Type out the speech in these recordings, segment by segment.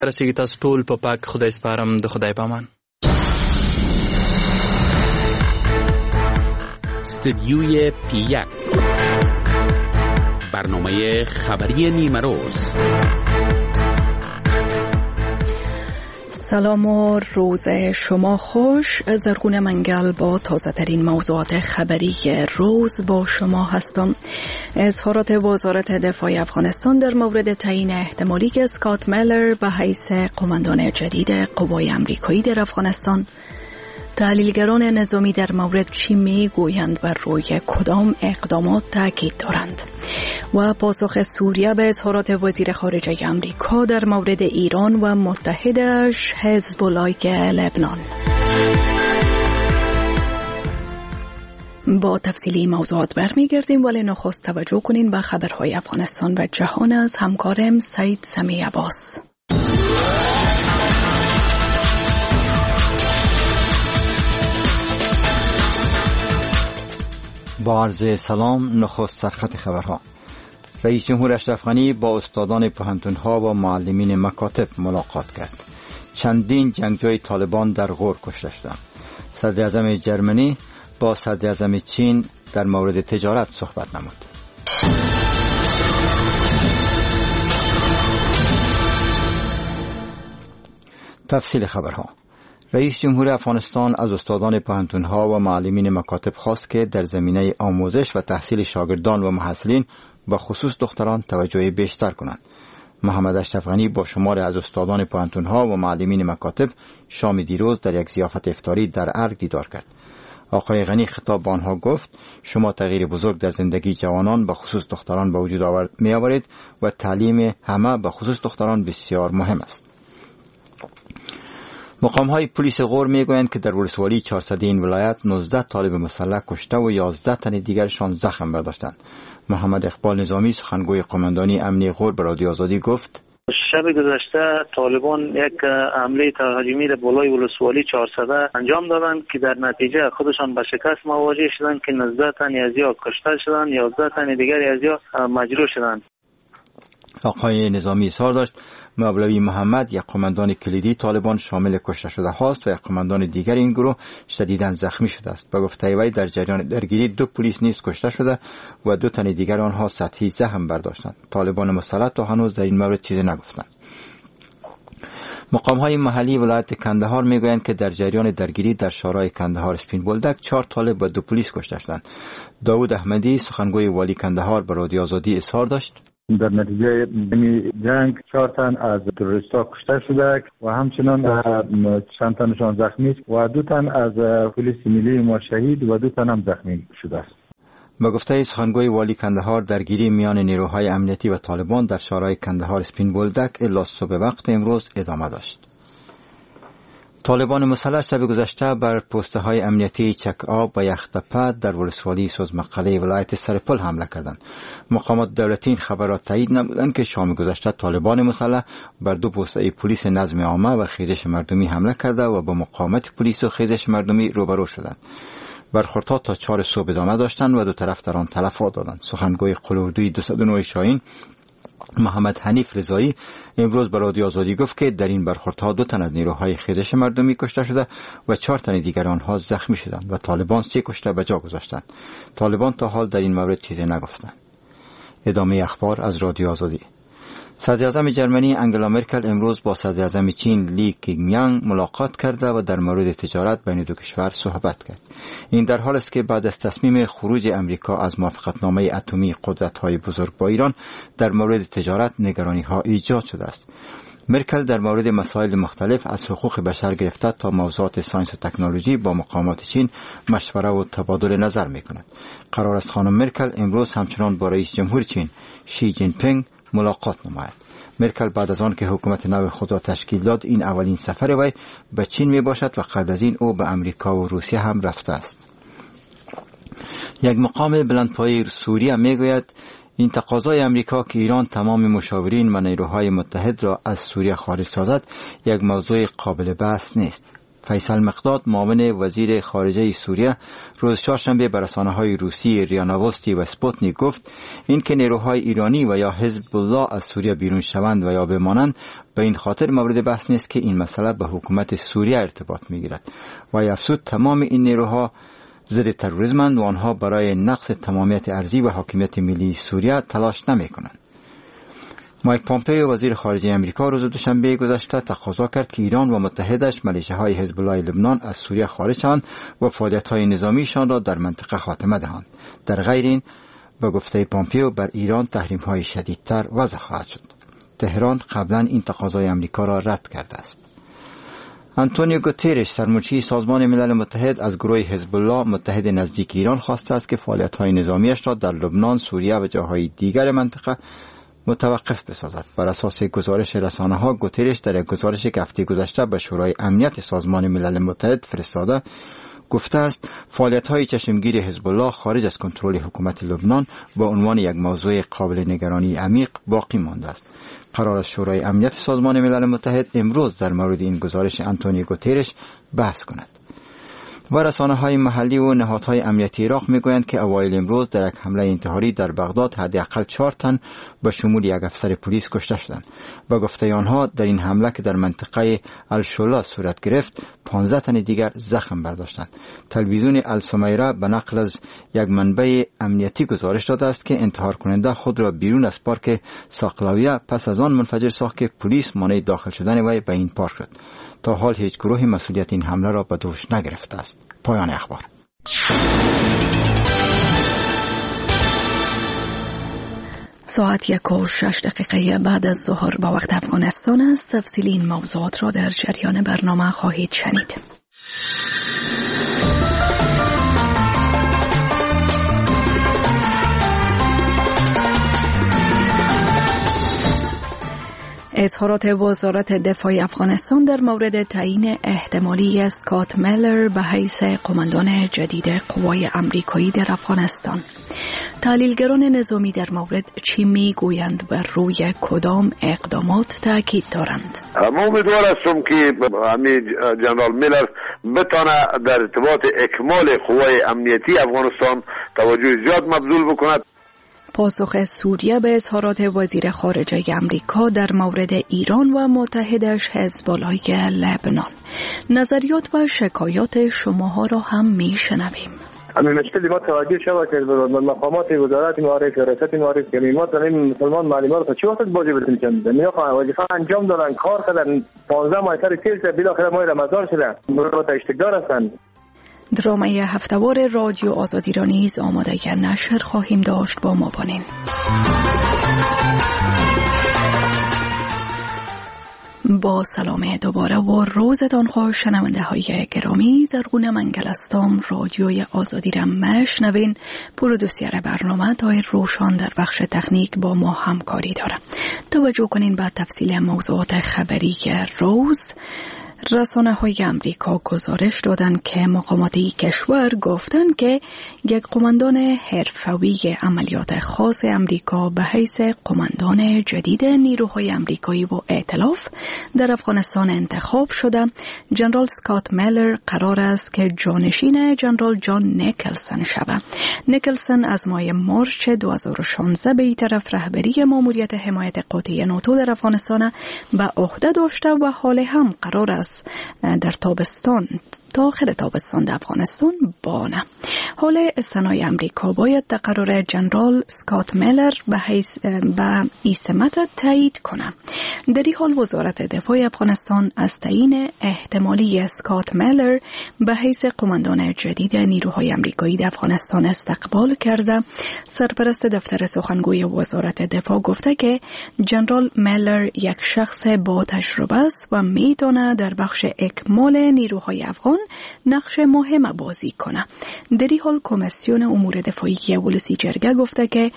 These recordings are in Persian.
رسیږي. تاسو ټول په پاک خدای سپارم. د خدای په امان. استدیوی پی1 برنامه خبری نیمه روز. سلام و روز شما خوش. زرغون منگل با تازه ترین موضوعات خبری روز با شما هستم. اظهارات وزارت دفاع افغانستان در مورد تعیین احتمالی اسکات میلر به حیث قماندان جدید قوای امریکایی در افغانستان. تحلیلگران نظامی در مورد چی میگویند و روی کدام اقدامات تاکید دارند. و پاسخ سوریه به اظهارات وزیر خارجه امریکا در مورد ایران و متحدش حزب الله لبنان. با تفصیلی موضوعات برمیگردیم، ولی نخست توجه کنین به خبرهای افغانستان و جهان از همکارم سعید سمی عباس. با عرض سلام، نخست سرخط خبرها. رئیس جمهور اشرف غنی با استادان پوهنتون‌ها و معلمین مکاتب ملاقات کرد. چندین جنگجوی طالبان در غور کشته شدند. صدر اعظم جرمنی با صدر اعظم چین در مورد تجارت صحبت نمود. تفصیل خبرها. رئیس جمهور افغانستان از استادان پوهنتون‌ها و معلمین مکاتب خواست که در زمینه آموزش و تحصیل شاگردان و محصلین و خصوص دختران توجه بیشتر کنند. محمد اشرف غنی با شماری از استادان پوهنتون‌ها و معلمین مکاتب شام دیروز در یک ضیافت افطاری در ارگ دیدار کرد. آقای غنی خطاب به آنها گفت: شما تغییر بزرگ در زندگی جوانان به خصوص دختران به وجود می‌آورید و تعلیم همه به خصوص دختران بسیار مهم است. مقام‌های پلیس غور می‌گویند که در ولسوالی 400 این ولایت 19 طالب مسلح کشته و 11 تن دیگرشان زخم برداشتند. محمد اقبال نظامی سخنگوی قماندانی امنیتی غور به رادیو آزادی گفت: شب گذشته طالبان یک حمله تهاجمی در بالای ولسوالی 400 انجام دادند که در نتیجه خودشان به شکست مواجه شدند که 19 تن از یا کشته شدند، 11 تن دیگر از یا مجروح شدند. آقای نظامی اظهار داشت مولوی محمد یک قماندان کلیدی طالبان شامل کشته شده هاست و یک قماندان دیگر این گروه شدیداً زخمی شده است. به گفته وی در جریان درگیری 2 پلیس نیز کشته شده و 2 تن دیگر آنها سطحی زخم برداشتند. طالبان مسلح تا هنوز در این مورد چیزی نگفتند. مقام‌های محلی ولایت کندهار میگویند که در جریان درگیری در شورای کندهار اسپین بولدک 4 طالب و 2 پلیس کشته شدند. داود احمدی سخنگوی والی کندهار به رادیو آزادی اظهار داشت: در نتیجه جنگ 4 تن از تروریست‌ها کشته شده و همچنان چند تنشان زخمی است و 2 تن از پلیس ملی ما شهید و 2 تن هم زخمی شده است. با گفته سخنگوی والی کندهار درگیری میان نیروهای امنیتی و طالبان در شورای کندهار اسپین بولدک الی صبح وقت امروز ادامه داشت. طالبان مسلح شب گذشته بر پست‌های امنیتی چک آب و یختپه در ولسوالی سوزمقله ولایت سرپل حمله کردند. مقامات دولتی این خبر را تایید نمودند که شام گذشته طالبان مسلح بر 2 پست پلیس نظم عامه و خیزش مردمی حمله کرده و با مقاومت پلیس و خیزش مردمی روبرو شدند. برخوردها تا 4 صبح ادامه داشتند و 2 طرف در آن تلفات دادند. سخنگوی قلوردوی 209 شاهین محمد حنیف رضایی امروز به رادیو آزادی گفت که در این برخوردها 2 تن از نیروهای خیزش مردمی کشته شده و 4 تن دیگر آنها زخمی شدند و طالبان 3 کشته به جا گذاشتند. طالبان تا حال در این مورد چیزی نگفتند. ادامه اخبار از رادیو آزادی. صدر اعظم جرمنی انگلا مرکل امروز با صدر اعظم چین لی کینگیانگ ملاقات کرده و در مورد تجارت بین 2 کشور صحبت کرد. این در حالی است که بعد از تصمیم خروج امریکا از موافقتنامه اتمی قدرت‌های بزرگ با ایران در مورد تجارت نگرانی‌ها ایجاد شده است. مرکل در مورد مسائل مختلف از حقوق بشر گرفته تا موضوعات ساینس و تکنولوژی با مقامات چین مشوره و تبادل نظر می‌کند. قرار است خانم مرکل امروز همچنان با رئیس جمهور چین شی جین پینگ ملاقات نماید. مرکل بعد از آن که حکومت نو خود را تشکیل داد این اولین سفر وی به چین می باشد و قبل از این او به امریکا و روسیه هم رفته است. یک مقام بلندپایه سوریه می گوید این تقاضای امریکا که ایران تمام مشاورین و نیروهای متحد را از سوریه خارج سازد یک موضوع قابل بحث نیست. فیصل مقداد معاون وزیر خارجه سوریه روز چهارشنبه به رسانه‌های روسی ریا نوستی و سپوتنیک گفت این که نیروهای ایرانی و یا حزب الله از سوریه بیرون شوند و یا بمانند به این خاطر مورد بحث نیست که این مسئله به حکومت سوریه ارتباط می‌گیرد و افزود تمام این نیروها ضد تروریسمند و آنها برای نقض تمامیت ارضی و حاکمیت ملی سوریه تلاش نمی‌کنند. مایک پامپئو وزیر خارجه آمریکا روز دوشنبه گذشته تقاضا کرد که ایران و متحدش میلیشه‌های حزب الله لبنان از سوریه خارج شوند و فعالیت‌های نظامیشان را در منطقه خاتمه دهند. در غیر این به گفته پامپئو بر ایران تحریم‌های شدیدتر وضع خواهد شد. تهران قبلا این تقاضای آمریکا را رد کرده است. آنتونیو گوترش سرمنشی سازمان ملل متحد از گروه حزب الله متحد نزدیک ایران خواسته است که فعالیت‌های نظامیش را در لبنان، سوریه و جاهای دیگر منطقه متوقف بسازد. بر اساس گزارش رسانه‌ها گوترش در یک گزارشی که هفته گذشته به شورای امنیت سازمان ملل متحد فرستاده گفته است فعالیت‌های چشمگیر حزب الله خارج از کنترل حکومت لبنان با عنوان یک موضوع قابل نگرانی عمیق باقی مانده است. قرار است شورای امنیت سازمان ملل متحد امروز در مورد این گزارش آنتونیو گوترش بحث کند. و رسانه‌های محلی و نهادهای امنیتی عراق میگویند که اوایل امروز در یک حمله انتحاری در بغداد حداقل 4 تن به شمول یک افسر پلیس کشته شدند. به گفته آنها در این حمله که در منطقه الشولا صورت گرفت 15 تن دیگر زخم برداشتند. تلویزیون السمیره به نقل از یک منبع امنیتی گزارش داده است که انتحار کننده خود را بیرون از پارک ساقلاویه پس از آن منفجر ساخت که پلیس مانع داخل شدن وی به این پارک شد. تا حال هیچ گروهی مسئولیت این حمله را به دوش نگرفته است. پایان اخبار. ساعت 1:06 بعد از ظهر با وقت افغانستان است. تفصیل این موضوعات را در جریان برنامه خواهید شنید. اظهارات وزارت دفاع افغانستان در مورد تعیین احتمالی اسکات میلر به حیث قماندان جدید قوای آمریکایی در افغانستان. تحلیلگران نظامی در مورد چی میگویند و روی کدام اقدامات تاکید دارند؟ ما امیدوار هستم که جنرال میلر بتانه در ارتباط اکمال قوای امنیتی افغانستان توجه زیاد مبذول بکند. پاسخ سوریه به اظهارات وزیر خارجه آمریکا در مورد ایران و متحدش حزب الله لبنان. نظریات و شکایات شماها را هم میشنویم. همین مشکلی ما توجه شود که مقامات وزارت معارف و ریاست معارف که ما در این مسلمان معلومات رو چه وقت باجه بتونیم میخوان وظیفه انجام دادن، کار کردن، 15 ماه سر تیز بالاخره ماه رمضان شده، مرات اشتغال هستند. درامه هفتهوار رادیو آزادی را نیز آماده نشر خواهیم داشت. با ما بانین. با سلام دوباره و روزتان خوش شنونده های گرامی. زرغون منگل هستم. رادیوی آزادی را میشنوین. پرودوسر برنامه تایر روشان در بخش تکنیک با ما همکاری داره. توجه کنین به تفصیل موضوعات خبری روز. رسانه‌های آمریکا گزارش دادند که مقامات کشور گفتند که یک قماندان حرفه‌ای عملیات خاص آمریکا به حیث قماندان جدید نیروهای آمریکایی و ائتلاف در افغانستان انتخاب شده. جنرال اسکات میلر قرار است که جانشین جنرال جان نیکلسن شود. نیکلسن از ماه مارچ 2016 به این طرف رهبری ماموریت حمایت قوطی ناتو در افغانستان به عهده داشته و حال هم قرار است در تابستان تا آخر تابستان در افغانستان بانه. حال استنای امریکا باید تقرر جنرال اسکات میلر به این سمت تایید کنه. در این حال وزارت دفاع افغانستان از تعیین احتمالی اسکات میلر به حیث قماندان جدید نیروهای آمریکایی در افغانستان استقبال کرده. سرپرست دفتر سخنگوی وزارت دفاع گفته که جنرال میلر یک شخص با تجربه است و میتونه در بخش اکمال نیروهای افغان نقش مهم بازی کنه. در این حال کمیسیون امور دفاعی ولسی جرگه گفته که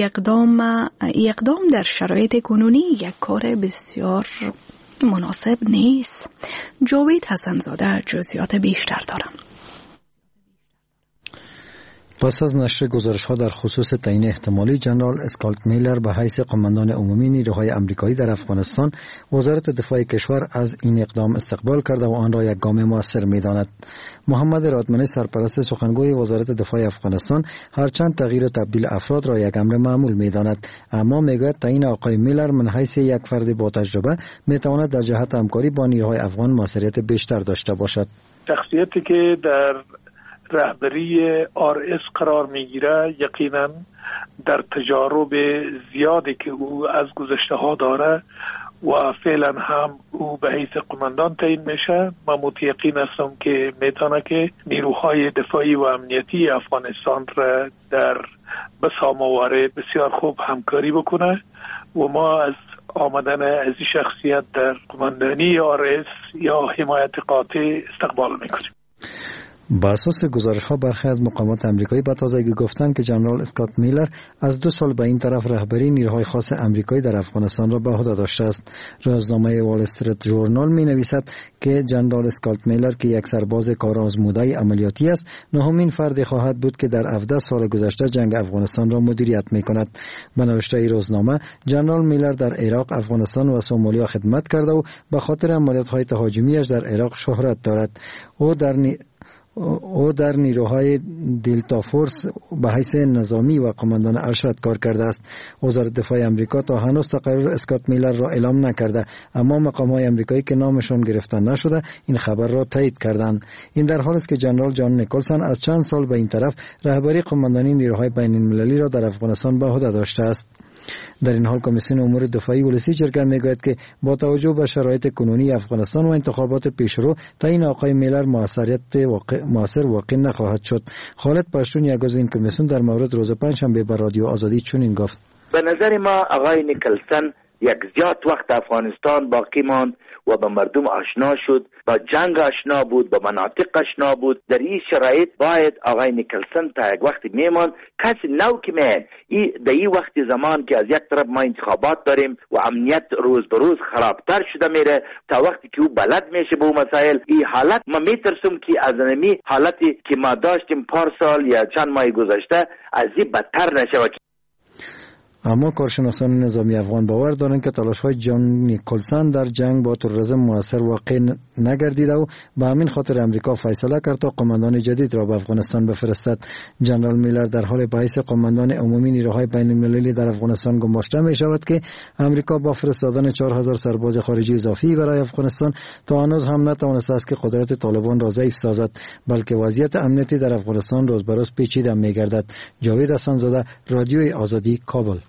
اقدام در شرایط کنونی یک کار بسیار مناسب نیست. جاوید حسنزاده جزئیات بیشتر دارم. پس از نشر گزارش‌ها در خصوص تعیین احتمالی جنرال اسکات میلر به حیث قماندان عمومی نیروهای آمریکایی در افغانستان، وزارت دفاع کشور از این اقدام استقبال کرده و آن را یک گام موثر می‌داند. محمد رادمنی، سرپرست سخنگوی وزارت دفاع افغانستان، هرچند تغییر و تبدیل افراد را یک امر معمول می‌داند، اما می‌گوید تعیین آقای میلر من حیث یک فرد با تجربه می‌تواند در جهت همکاری با نیروهای افغان موثریت بیشتر داشته باشد. شخصیتی که در رهبری RS قرار میگیره یقینا در تجارب زیادی که او از گذشته ها داره و فعلا هم او به حیث قماندان تعیین میشه. من متیقن هستم که میتونه که نیروهای دفاعی و امنیتی افغانستان را در بسامواره بسیار خوب همکاری بکنه و ما از آمدن از این شخصیت در قماندانی RS یا حمایت قاطع استقبال میکنیم. با اساس گزارش‌ها برخی از مقامات آمریکایی به تازگی گفتند که جنرال اسکات میلر از 2 سال به این طرف رهبری نیروهای خاص آمریکایی در افغانستان را به عهده داشته است. روزنامه وال استریت ژورنال می‌نویسد که جنرال اسکات میلر که یک سرباز کارآزموده عملیاتی است، نهمین فرد خواهد بود که در 17 سال گذشته جنگ افغانستان را مدیریت می‌کند. به نوشته روزنامه، جنرال میلر در عراق، افغانستان و سومالیا خدمت کرده و به خاطر عملیات‌های تهاجمی‌اش در عراق شهرت دارد. او در نیروهای دلتا فورس به حیث نظامی و قماندان ارشد کار کرده است. وزارت دفاع آمریکا تا هنوز تقرر اسکات میلر را اعلام نکرده، اما مقام‌های آمریکایی که نامشان گرفته نشده این خبر را تایید کردند. این در حالی است که جنرال جان نیکلسن از چند سال به این طرف رهبری قماندانی نیروهای بین‌المللی را در افغانستان به عهده داشته است. در این حال کمیسیون امور دفاعی ولسی جرگه میگوید که با توجه به شرایط کنونی افغانستان و انتخابات پیشرو تعیین آقای میلر موثر واقع نخواهد شد. خالد پشتون، یک عضو این کمیسیون، در مورد روز پنجشنبه به رادیو آزادی چنین گفت: به نظر ما آقای نیکلسن یک زیاد وقت افغانستان باقی ماند و به مردم آشنا شد، با جنگ آشنا بود، با مناطق آشنا بود. در این شرایط باید آقای نیکلسن تا یک وقت میمان کسی نو که من در این وقت زمان که از یک طرف ما انتخابات داریم و امنیت روز به روز خرابتر شده میره، تا وقتی که او بلد میشه به اون مسائل، این حالت ما میترسم که از نمی حالتی که ما داشتیم پارسال یا چند ماه گذشته از این بدتر نشه. اما کارشناسان نظامی افغان باور دارند که تلاش‌های جان نیکلسن در جنگ با تروریسم موثر واقع نگردیده و به همین خاطر امریکا فیصله کرد تا قماندان جدید را به افغانستان بفرستد. جنرال میلر در حال به حیث قماندان عمومی نیروهای بین‌المللی در افغانستان گماشته می شود که امریکا با فرستادن 4000 سرباز خارجی اضافی برای افغانستان تا هنوز هم نتوانسته است که قدرت طالبان را ضعیف سازد، بلکه وضعیت امنیتی در افغانستان روز به روز پیچیده می گردد. جاوید حسن‌زاده، رادیوی آزادی، کابل.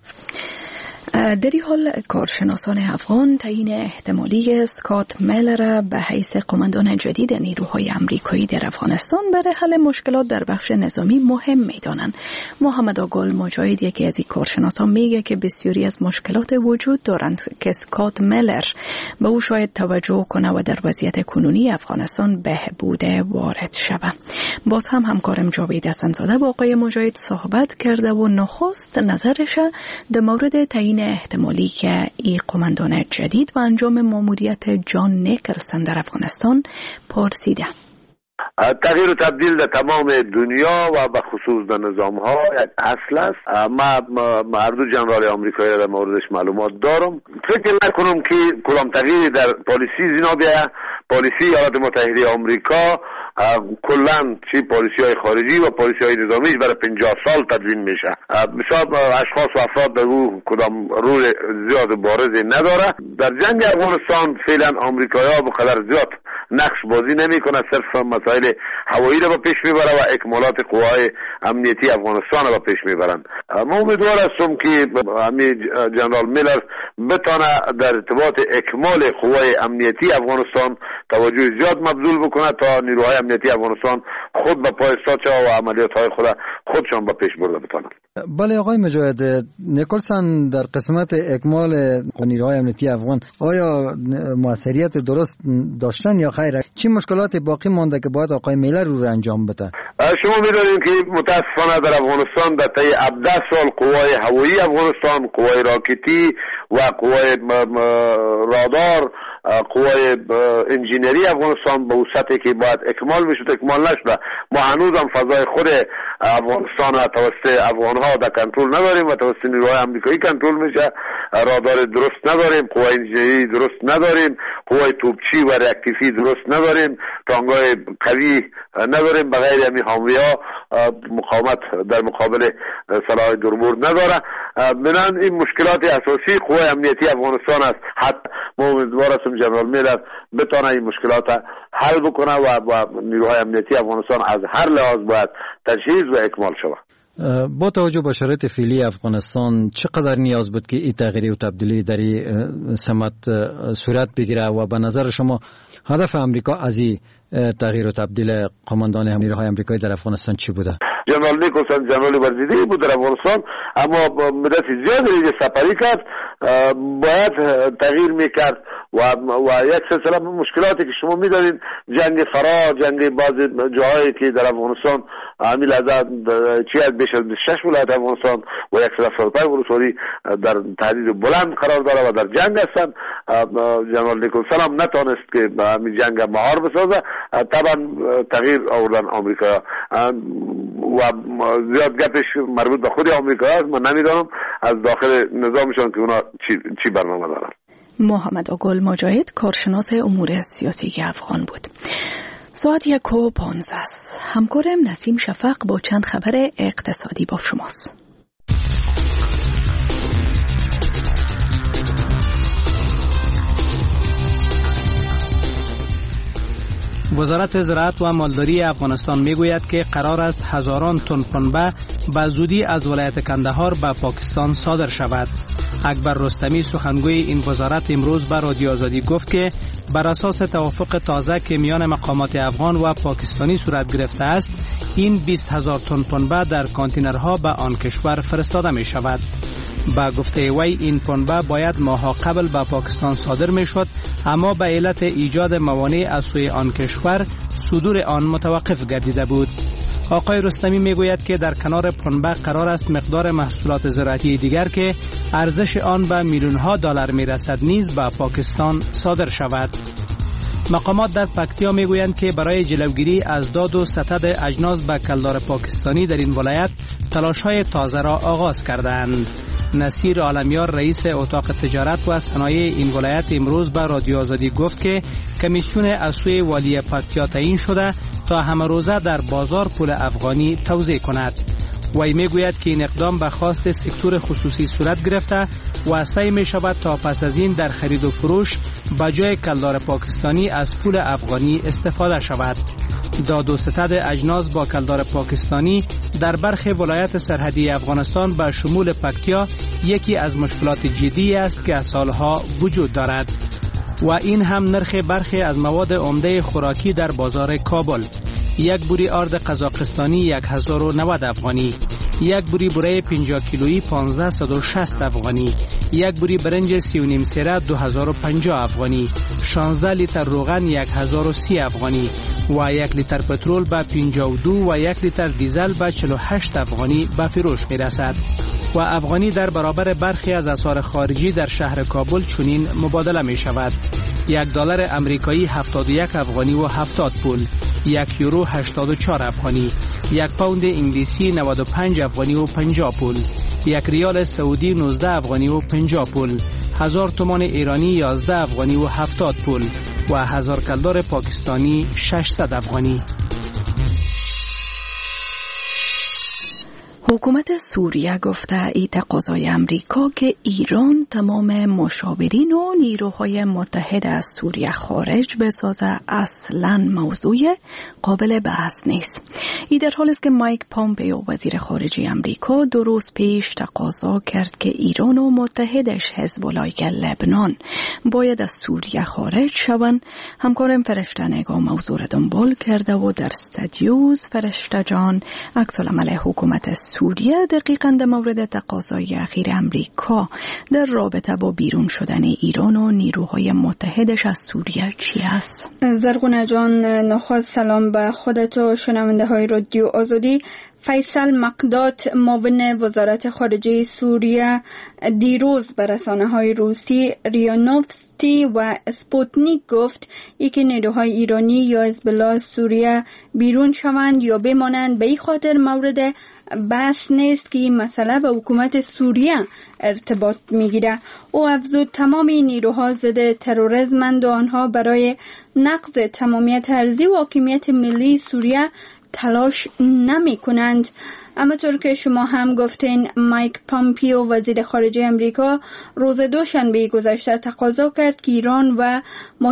در این حال کارشناسان افغان تعیین احتمالی اسکات میلر به حیث قماندان جدید نیروهای آمریکایی در افغانستان برای حل مشکلات در بخش نظامی مهم می‌دانند. محمد آگل مجاهد، یکی از این کارشناسان، میگه که بسیاری از مشکلات وجود دارند که اسکات میلر به او شاید توجه کنه و در وضعیت کنونی افغانستان بهبود وارد شود. باز هم همکارم جاوید حسن‌زاده با آقای مجاهد صحبت کرده و نخست نظرش در مورد تعیین احتمالی که این قماندان جدید و انجام ماموریت جان نیکلسن در افغانستان پرسیده. تغییر و تبدیل در تمام دنیا و به خصوص در نظام ها یک اصل است. ما هر دو جنرال آمریکایی در موردش معلومات دارم. فکر نکنم که کدام تغییری در پالیسی زینا بیاید. پالیسی ایالات متحده آمریکا کلا چی پالیسی های خارجی و پالیسی های نظامیش برای 50 سال تدوین میشه. بسیار اشخاص و افراد در او کدام رول زیاد بارزی نداره. در جنگ افغانستان فعلا آمریکایی‌ها به قدر زیاد نقش بازی نمیکنه، صرف مسائل هوایی را به پیش میبره و اکمالات قوای امنیتی افغانستان را به پیش میبرند. ما امیدوار هستم که جنرال میلر بتونه در ارتباط اکمال قوای امنیتی افغانستان توجه زیاد مبذول بکنه تا نیروهای امنیتی افغانستان خود به پای استاد و عملیات‌های خودشان به پیش برده بتونند. بله آقای مجاهد، نیکلسن در قسمت اکمال نیروهای امنیتی افغان آیا موثریت درست داشتن یا خیر؟ چه مشکلات باقی مانده که باید آقای میلر رو انجام بده؟ شما می‌دانید که متاسفانه در افغانستان در طی 17 سال قوای هوایی افغانستان، قوای راکتی و قوای رادار قوای انجینری افغانستان به سطحی که باید اکمال میشد اکمال نشده. ما هنوز هم فضای خود افغانستان توسط افغانها در کنترل نداریم و توسط نیروهای آمریکایی کنترل میشه. رادار درست نداریم، قوای انجینری درست نداریم، قوای توپچی و ریاکتیفی درست نداریم، تانگای قوی نداریم. بغیر همین حامی‌ها مقاومت در مقابل سلاح دوربرد نداره. بنابراین این مشکلات اساسی قوای امنیتی افغانستان است. حتی ما امیدوار هستیم جنرال میلر بتونه این مشکلات حل بکنه و نیروهای امنیتی افغانستان از هر لحاظ باید تجهیز و اکمال شود. با توجه به شرایط فعلی افغانستان چقدر نیاز بود که این تغییر و تبدیلی در این سمت صورت بگیره و به نظر شما هدف امریکا از این تغییر و تبدیل قماندان نیروهای آمریکایی در افغانستان چی بوده؟ جنرال نیکلسن جنرال ورزیدی بود در افغانستان، اما با مدت زیادی سفری کرد، باید تغییر میکرد و یک سلسله مشکلاتی که شما میدانید، جنگ فرار، جنگ بعض جاهایی که در افغانستان عامل از بیش از 26 ولایت افغانستان و 175 ولسوالی در تهدید بلند قرار داره و در جنگ هستند. جنرال نیکلسن هم نتونست که به همین جنگ مهار بسازه. طبعا تغییر آوردن آمریکا و زیاد گپش مربوط به خود آمریکا است. من نمیدانم از داخل نظامشان که اونا چی برنامه دارن. محمد آگل مجاهد، کارشناس امور سیاسی افغان بود. ساعت 1:15 است. همکارم نسیم شفق با چند خبر اقتصادی با شماست. وزارت زراعت و مالداری افغانستان میگوید که قرار است هزاران تن پنبه به زودی از ولایت کندهار به پاکستان صادر شود. اکبر رستمی سخنگوی این وزارت امروز به رادیو آزادی گفت که بر اساس توافق تازه که میان مقامات افغان و پاکستانی صورت گرفته است، این 20,000 تن پنبه در کانتینرها به آن کشور فرستاده می شود. با گفته وی این پنبه باید ماها قبل به پاکستان صادر می شد، اما به علت ایجاد موانع از سوی آن کشور صدور آن متوقف گردیده بود. آقای رستمی میگوید که در کنار پنبه قرار است مقدار محصولات زراعتی دیگر که ارزش آن به میلیون‌ها دلار میرسد نیز به پاکستان صادر شود. مقامات در پکتیا میگویند که برای جلوگیری از داد و ستد اجناس به کلدار پاکستانی در این ولایت تلاش‌های تازه را آغاز کردند. نصیر عالمیار رئیس اتاق تجارت و صنایع این ولایت امروز به رادیو آزادی گفت که کمیسیون از سوی والی پکتیا تعیین شده تا همه روزه در بازار پول افغانی توزیع کند. وی میگوید که این اقدام به خواست سکتور خصوصی صورت گرفته و سعی می شود تا پس از این در خرید و فروش به جای کلدار پاکستانی از پول افغانی استفاده شود. داد و ستد اجناس با کلدار پاکستانی در برخی ولایت سرحدی افغانستان به شمول پکتیا یکی از مشکلات جدی است که از سالها وجود دارد و این هم نرخ برخی از مواد عمده خوراکی در بازار کابل. یک بوری آرد قزاقستانی 1090 افغانی، یک بوری بوره 50 کیلویی 1560 افغانی، یک بوری برنج 3.5 سره 2050 افغانی، 16 لیتر روغن 1030 افغانی و 1 لیتر پترول به 52 و 1 لیتر دیزل به 48 افغانی به فروش میرسد و افغانی در برابر برخی از اسعار خارجی در شهر کابل چنین مبادله می شود. $1 امریکایی 71 افغانی و 70 پول، 1 یورو 84 افغانی، 1 پوند انگلیسی 95 افغانی و 50 پول، 1 ریال سعودی 19 افغانی و 50 پول، 1000 تومان ایرانی 11 افغانی و 70 پول و 1000 کلدار پاکستانی 600 افغانی. حکومت سوریه گفته ای تقاضای امریکا که ایران تمام مشاورین و نیروهای متحد از سوریه خارج بسازه اصلاً موضوع قابل بحث نیست. ای در حالی است که مایک پامپیو وزیر خارجه امریکا 2 روز پیش تقاضا کرد که ایران و متحدش حزب الله لبنان باید از سوریه خارج شوند. همکارم فرشته نگاه موضوع را دنبال کرده و در استودیوز فرشته جان عکس العمل حکومت سوریه دقیقاً در مورد تقاضای اخیر امریکا در رابطه با بیرون شدن ایران و نیروهای متحدش از سوریه چی است؟ زرغونه جان، نخست سلام به خودت و شنونده های رادیو آزادی. فیصل مقداد، معاون وزارت خارجه سوریه، دیروز به رسانه‌های روسی ریانوفستی و اسپوتنیک گفت یکی نیروهای ایرانی یا حزب‌الله سوریه بیرون شوند یا بمانند به این خاطر مورد بحث نیست که این مسئله به حکومت سوریه ارتباط میگیره. او افزود تمام نیروها ضد تروریسمند و آنها برای نقض تمامیت ارضی و حاکمیت ملی سوریه تلاش نمی کنند. اما طور که شما هم گفتین، مایک پامپیو وزیر خارجه امریکا روز دوشنبه گذشته تقاضا کرد که ایران و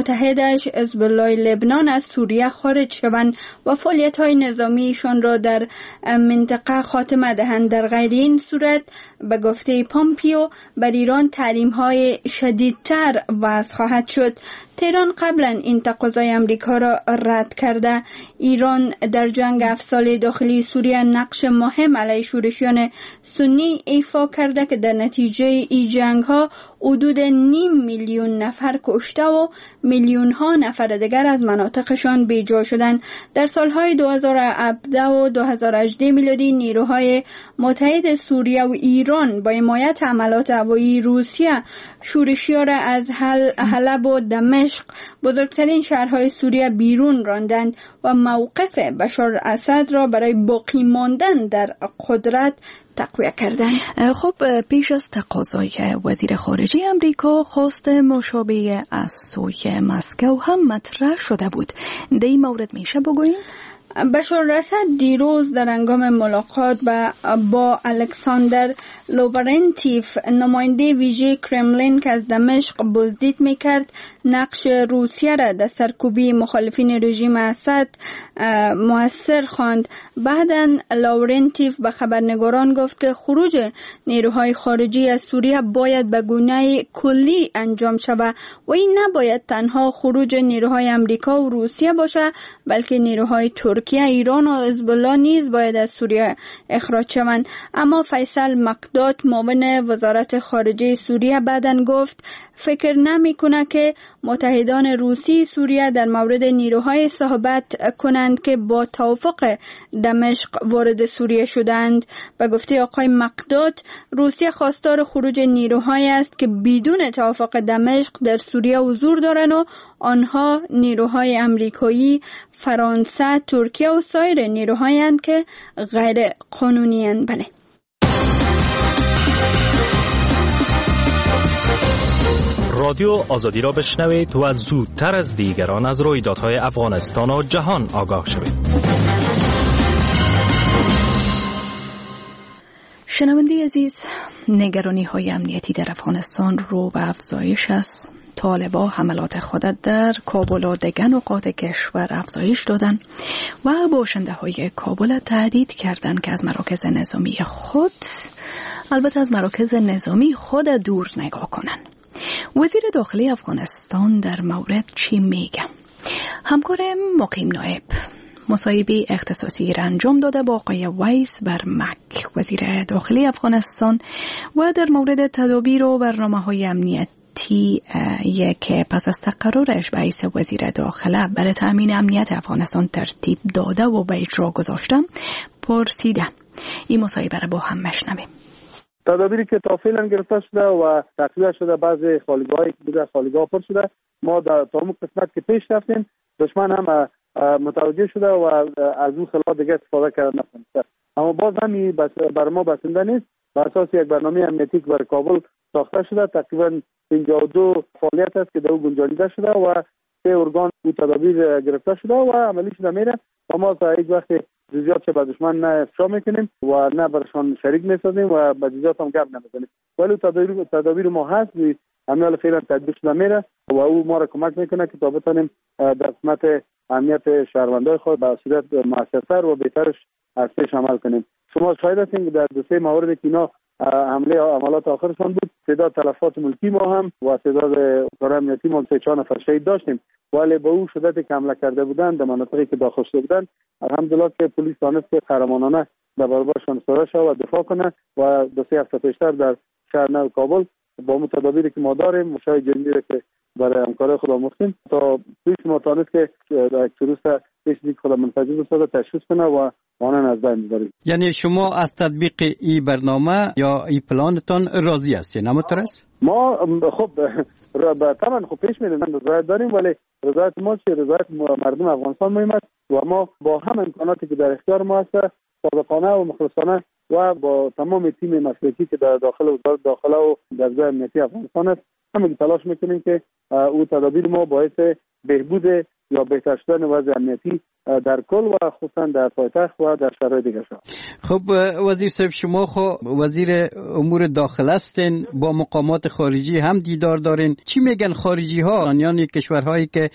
متحدش حزب الله لبنان از سوریه خارج شوند و فعالیت‌های نظامیشان را در منطقه خاتمه دهند. در غیر این صورت به گفته پامپیو بر ایران تحریم‌های شدیدتر وضع خواهد شد. تهران قبلا این تقاضای امریکا را رد کرده. ایران در جنگ 7 ساله داخلی سوریه نقش مهم علیه شورشیان سنی ایفا کرده که در نتیجه این جنگ ها حدود 5 میلیون نفر کشته و میلیون ها نفر دیگر از مناطقشان بیجا شدند. در سالهای 2017 و 2018 میلادی نیروهای متحد سوریه و ایران با حمایت حملات هوایی روسیه شورشیان را از حلب و دمشق، بزرگترین شهرهای سوریه، بیرون راندند و موقف بشار اسد را برای باقی ماندن در قدرت تقویت کردن. خب پیش از تقاضای وزیر خارجه امریکا خواست مشابه از سوی مسکو هم مطرح شده بود. در این مورد میشه بگوییم؟ بشار اسد دیروز در هنگام ملاقات با الکساندر لوورنتیف، نماینده ویژه کرملین که از دمشق بازدید میکرد، نقش روسیه را در سرکوبی مخالفین رژیم اسد مؤثر خواند. بعداً لوورنتیف به خبرنگاران گفت که خروج نیروهای خارجی از سوریه باید به گونه کلی انجام شود و این نباید تنها خروج نیروهای امریکا و روسیه باشه، بلکه نیروهای ترکیه، ایران و حزب الله نیز باید از سوریه اخراج شوند. اما فیصل مقداد، معاون وزارت خارجه سوریه، بعداً گفت فکر نمی‌کنه که متحدان روسی سوریه در مورد نیروهای صحبت کنند که با توافق دمشق وارد سوریه شدند. به گفته آقای مقداد، روسیه خواستار خروج نیروهایی است که بدون توافق دمشق در سوریه حضور دارند و آنها نیروهای امریکایی، فرانسه، ترکیه و سایر نیروهایی هستند که غیر قانونی هستند. بله. رادیو آزادی را بشنوید و زودتر از دیگران از رویدادهای افغانستان و جهان آگاه شوید. شنونده عزیز، نگرانی های امنیتی در افغانستان رو به افزایش است. طالبان حملات خود در کابل و دیگر نقاط کشور افزایش دادن و باشنده های کابل تهدید کردند که از مراکز نظامی خود دور نگاه کنن. وزیر داخلی افغانستان در مورد چی میگه؟ همکار مقیم نایب مصاحبه اختصاصی را انجام داده با آقای ویس برمک، وزیر داخلی افغانستان، و در مورد تدابیر و برنامه‌های امنیتی که پس از تقررش به حیث وزیر داخله برای تأمین امنیت افغانستان ترتیب داده و به اجرا گذاشته پرسیده. این مصاحبه را با هم میشنویم. تدابیری که تا فعلا گرفته شده و تقویه شده، بعضی خالیگاهایی که بوده خالیگاه پر شده، ما در تمام قسمت که پیش رفتیم دشمن هم متوجه شده و از اون خلاف دیگه استفاده کردن نتونسته. اما باز هم برای ما بسنده نیست. بر اساس یک برنامه امنیتی که برای کابل ساخته شده، تقریبا 52 فعالیت است که در اون گنجانیده شده و 3 ارگان او تدابیر گرفته شده و عملی شده میره و ما تا هیچ وقت جزئیات چه به دشمن نه افشا میکنیم و نه برشان شریک میسازیم و به جزئیات هم گپ نمیزنیم، ولی تدابیر ما هست و عمل فعلا تطبیق شده میره و او ما را کمک میکنه که تا بتونیم در قسمت امنیت شهروندای خود به صورت موثرتر و بهترش از پیش عمل کنیم. شما شاهد هستین که در 2-3 موردی که اینا عملات آخرشان بود، تعداد تلفات ملکی ما هم و تعداد کارهای امنیتی ما 3-4 نفر شهید داشتیم، ولی با او شدتی که حمله کرده بودن در مناطقی که داخل شده بودن، الحمدلله که پلیس دانست که قهرمانانه در برابرشان ایستاده شد و دفاع کنه و 2-3 هفته پیشتر در شهر نو کابل با تدابیری که ما داریم، مشای جنگی که برای همکاری خود آموختیم تا پیش ما تانست که در روز پیشی خود منفجر بسازه تشخیص کنه و آنان از بین ببریم. یعنی شما از تطبیق این برنامه یا این پلانتان راضی هستین همونطور است؟ ما خب طبعا خب پیش میریم رضایت داریم، ولی رضایت ما چه رضایت مردم افغانستان مهم است و ما با هم امکاناتی که در اختیار ما است صادقانه و مخلصانه و با تمام تیم مسلکی که در داخل وزارت داخله و دستگاه امنیتی افغانستان است همه تلاش میکنیم که او تدابیر ما باعث بهبود یا بهتر شدن وضع امنیتی در کل و خصوصا در پایتخت و در شرایط دیگر شد. خب وزیر صاحب شما وزیر امور داخل هستین، با مقامات خارجی هم دیدار دارین. چی میگن خارجی ها، یعنی کشورهایی که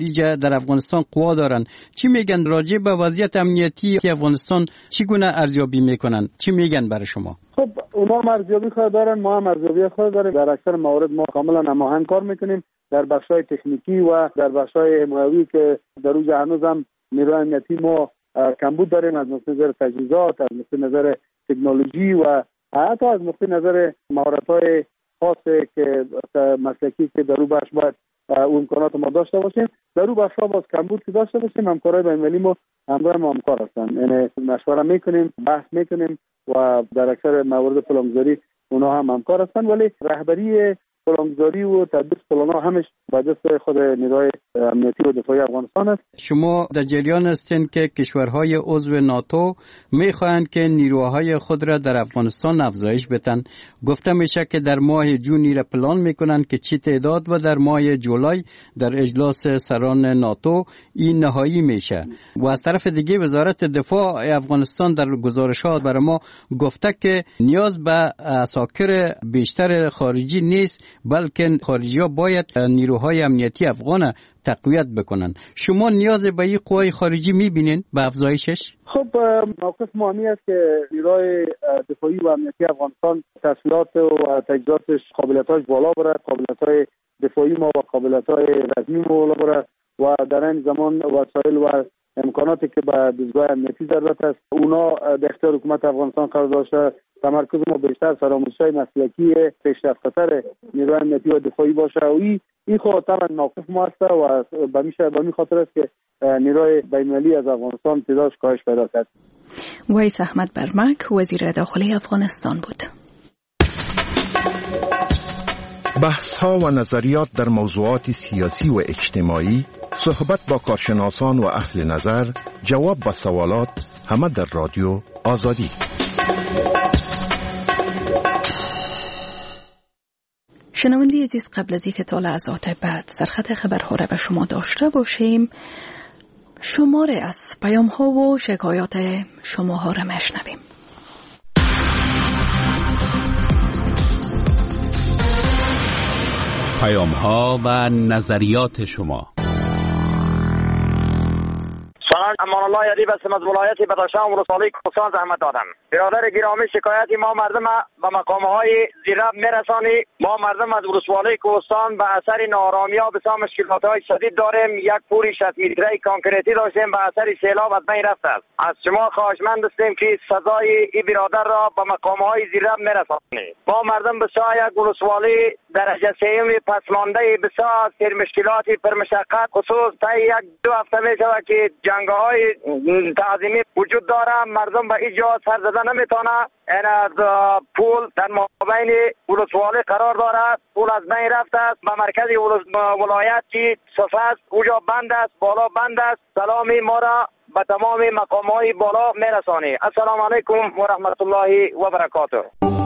در افغانستان قوا دارن، چی میگن راجع به وضعیت امنیتی افغانستان؟ چی گونه ارزیابی میکنن؟ چی میگن برای شما؟ خب اونا ارزیابی خود دارن، ما هم ارزیابی خود داریم. در اکثر موارد ما کاملا هماهنگ کار میکنیم در بخش‌های تکنیکی و در بخش‌های حمایوی که در روز هنوز هم نیروی امنیتی ما کمبود داریم از نظر تجهیزات، از نظر تکنولوژی و حتی از نظر مهارت‌های خاص که مسلکی که در اون بخش باید امکانات ما داشته باشیم. در اون بخش‌ها باز کمبود که داشته باشیم. همکارای بین‌المللی ما همراه ما همکار هستن، یعنی مشوره میکنیم، بحث میکنیم و در اکثر موارد پلانگذاری اونا هم همکار هستن، ولی رهبری پلانگذاری و تدبیر پلانا همش با دست خود نیروی امنیتی و دفاعی افغانستان است. شما در جریان هستین که کشورهای عضو ناتو میخواهند که نیروهای خود را در افغانستان افزایش بدن. گفته میشه که در ماه جون را پلان میکنن که چی تعداد و در ماه جولای در اجلاس سران ناتو این نهایی میشه. و از طرف دیگه وزارت دفاع افغانستان در گزارشات برای ما گفته که نیاز به عساکر بیشتر خارجی نیست، بلکه خارجی‌ها باید نیروهای امنیتی افغان تقویت بکنن. شما نیاز به این قوای خارجی میبینین به افزایشش؟ خب موقف ما همی است که نیروی دفاعی و امنیتی افغانستان تسهیلات و تجهیزاتش قابلیتاش بالا بره، قابلیت‌های دفاعی ما و قابلیت‌های رزمی ما بالا بره و در این زمان وسایل و امکاناتی که به دستگاه امنیتی ضرورت است اونا در اختیار حکومت افغانستان قرار داشته. تمرکز ما بیشتر فراموش‌های مسلکی پیشرفت‌تر نیروی امنیتی و دفاعی باشه و این خود طبعا موقف ما است و به این خاطر است که نیروی بین‌المللی از افغانستان تعدادش کاهش پیدا کرد. ویس احمد برمک وزیر داخلی افغانستان بود. بحث‌ها و نظریات در موضوعات سیاسی و اجتماعی، صحبت با کارشناسان و اهل نظر، جواب به سوالات، همه در رادیو آزادی. شنونده عزیز، قبل از اینکه تا لحظات بعد سرخط خبرها را به شما داشته باشیم، شماره از پیام‌ها و شکایات شماها را میشنویم. پیام‌ها و نظریات شما. سلام، امان الله یدیب هستم از ولایت بدخشان ولسوالی کوهستان زحمت دادم. برادر گرامی، شکایتی ما مردم به مقام‌های زیراب میرسانی. ما مردم از ولسوالی کوهستان به اثر ناآرامی‌ها بسیار مشکلات‌های شدید داریم. یک پوری 60 متری کانکریتی داشتیم به اثر سیلاب از بین رفته است. از شما خواهشمند هستیم که سزای این برادر را به مقام‌های زیراب میرسانید. ما مردم بسیار یک ولسوالی درجه سیوم پسمانده بسیار سر مشکلاتی پر مشقت، خصوص تا یک دو هفته میشود که جنگ‌های تعظیمی وجود داره. مردم به اینجا سر زدن نمیتونه. این از پول در مابین ولسوالی قرار دارد، پول از بین رفته است. به مرکز ولایت که صفحه است اونجا بند است، بالا بند است. سلامی ما را به تمام مقام‌های بالا میرسانی. السلام علیکم و رحمت الله و برکاته.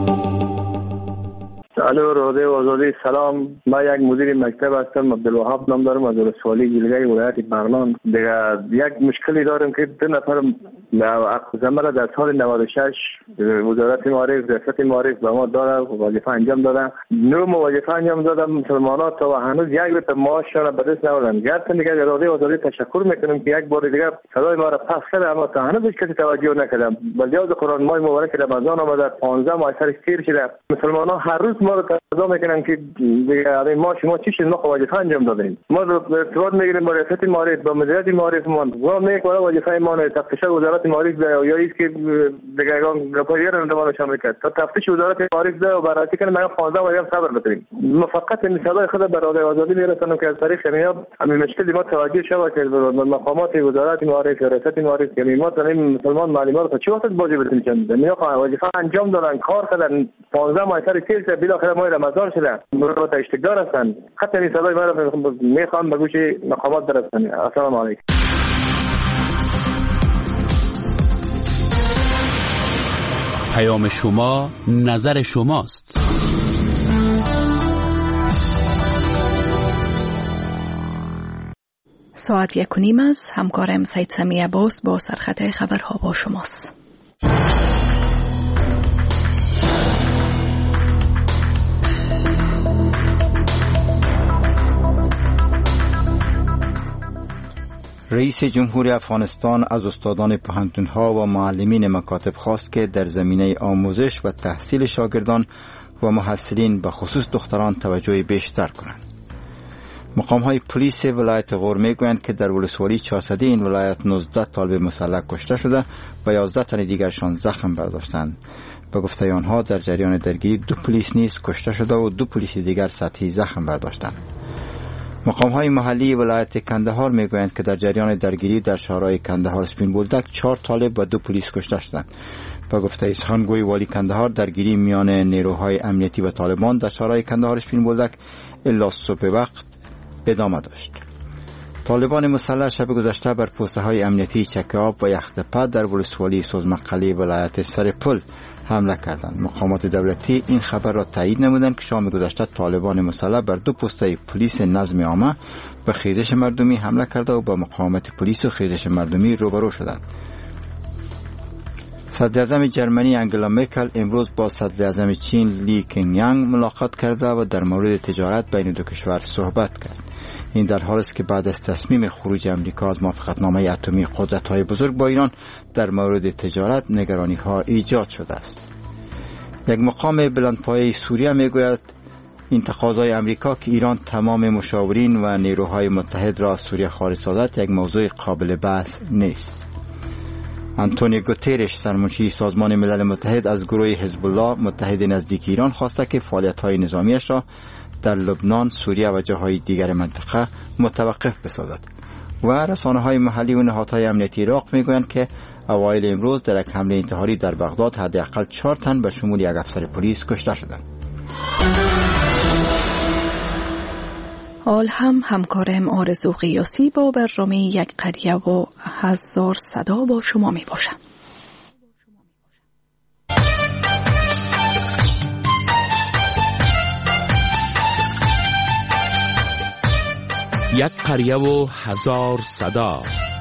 الو رادیو آزادی، سلام. ما یک مدیر مکتب هستم، عبدالوهاب نام دارم، از ولسوالی جلگه ولایت بغلان. دیگه یک مشکلی دارم که دو نفر زمره در سال 96 وزارت معارف ریاست معارف به ما داره وظیفه انجام دادن. نو وظیفه انجام دادم. مسلمانات تا هنوز یک بار معاششان به دست نمیارن. گرچه دیگه رادیو آزادی تشکر میکنم که یک بار دیگه صدای ما را پخش کرده، اما تا هنوز هیچ کسی توجه نکردم. بلکه قرآن ماه مبارک رمضان آمده، 15 ماه سر سیر شده. مسلمانان هر روز ما رو صدا میکنن که دیگه ما شما چی شد، ما وظیفه انجام دادیم، ما ارتباط میگیریم با ریاست معارف، با مدیریت معارف ما میگه وظیفه ما نه تفتیش وزارت معارف ده یا ایست که دیگه گپایر رو نشون میکرد تا تفتیش وزارت معارف ده و برای که ما 15 وجب صبر بکنیم. ما فقط این صدای خود برای آزادی میرسونم که از طریق شما همین مشکل ما توجه شود که مقامات وزارت معارف یا ریاست معارف که ما تنیم مسلمان معلمان رو چه وقت باجی بتونیم میخوام وظیفه انجام دادن، کار کردن 15 ماه سر کیسه بالاخره ماه رمضان شده مرات اشتغال هستن. حتی این صدای ما میخوام به گوش مقامات برسونم. السلام علیکم. پیام شما نظر شماست. ساعت 1:30 است. همکارم سید سمی عباس با سرخط خبرها با شماست. رئیس جمهور افغانستان از استادان پوهنتون‌ها و معلمین مکاتب خواست که در زمینه آموزش و تحصیل شاگردان و محصلین به خصوص دختران توجه بیشتر کنند. مقام‌های پلیس ولایت غور میگویند که در ولسوالی 400 این ولایت 19 طالب مسلح کشته شده و 11 تن دیگرشان زخم برداشتند. به گفته آنها در جریان درگیری 2 پلیس نیز کشته شده و 2 پلیس دیگر سطحی زخم برداشتند. مقام‌های محلی ولایت کندهار میگویند که در جریان درگیری در شهرهای کندهار سپین بولدک 4 طالب و 2 پلیس کشته شدند. به گفته سخنگوی والی کندهار درگیری میان نیروهای امنیتی و طالبان در شهرهای کندهار سپین بولدک الا صبح وقت ادامه داشت. طالبان مسلح شب گذشته بر پست‌های امنیتی چکاب و یختپه در ولسوالی سوزمقلی ولایت سرپل حمله کردند. مقامات دولتی این خبر را تایید نمودند که شام گذشته طالبان مسلح بر 2 پست پلیس نظم عامه به خیزش مردمی حمله کرده و با مقاومت پلیس و خیزش مردمی روبرو شدند. صدر اعظم جرمنی انگلا مرکل امروز با صدر اعظم چین لی کنیانگ ملاقات کرده و در مورد تجارت بین دو کشور صحبت کرد. این در حالی است که بعد از تصمیم خروج امریکا از موافقتنامه اتمی قدرت‌های بزرگ با ایران در مورد تجارت نگرانی‌ها ایجاد شده است. یک مقام بلندپایه سوریه میگوید این تقاضای امریکا که ایران تمام مشاورین و نیروهای متحد را از سوریه خارج سازد یک موضوع قابل بحث نیست. آنتونیو گوترش سرمنشی سازمان ملل متحد از گروه حزب الله متحد نزدیک ایران خواسته که فعالیت‌های نظامیش را در لبنان، سوریه و جاهای دیگر منطقه متوقف بسازد. و رسانه‌های محلی و نهادهای امنیتی عراق میگویند که اوایل امروز در یک حمله انتحاری در بغداد حداقل 4 تن به شمول یک افسر پلیس کشته شدند. حال هم همکارم آرزو قیاسی با برنامه یک قریه و 1000 صدا با شما می باشم. یک قریه و 1000 صدا.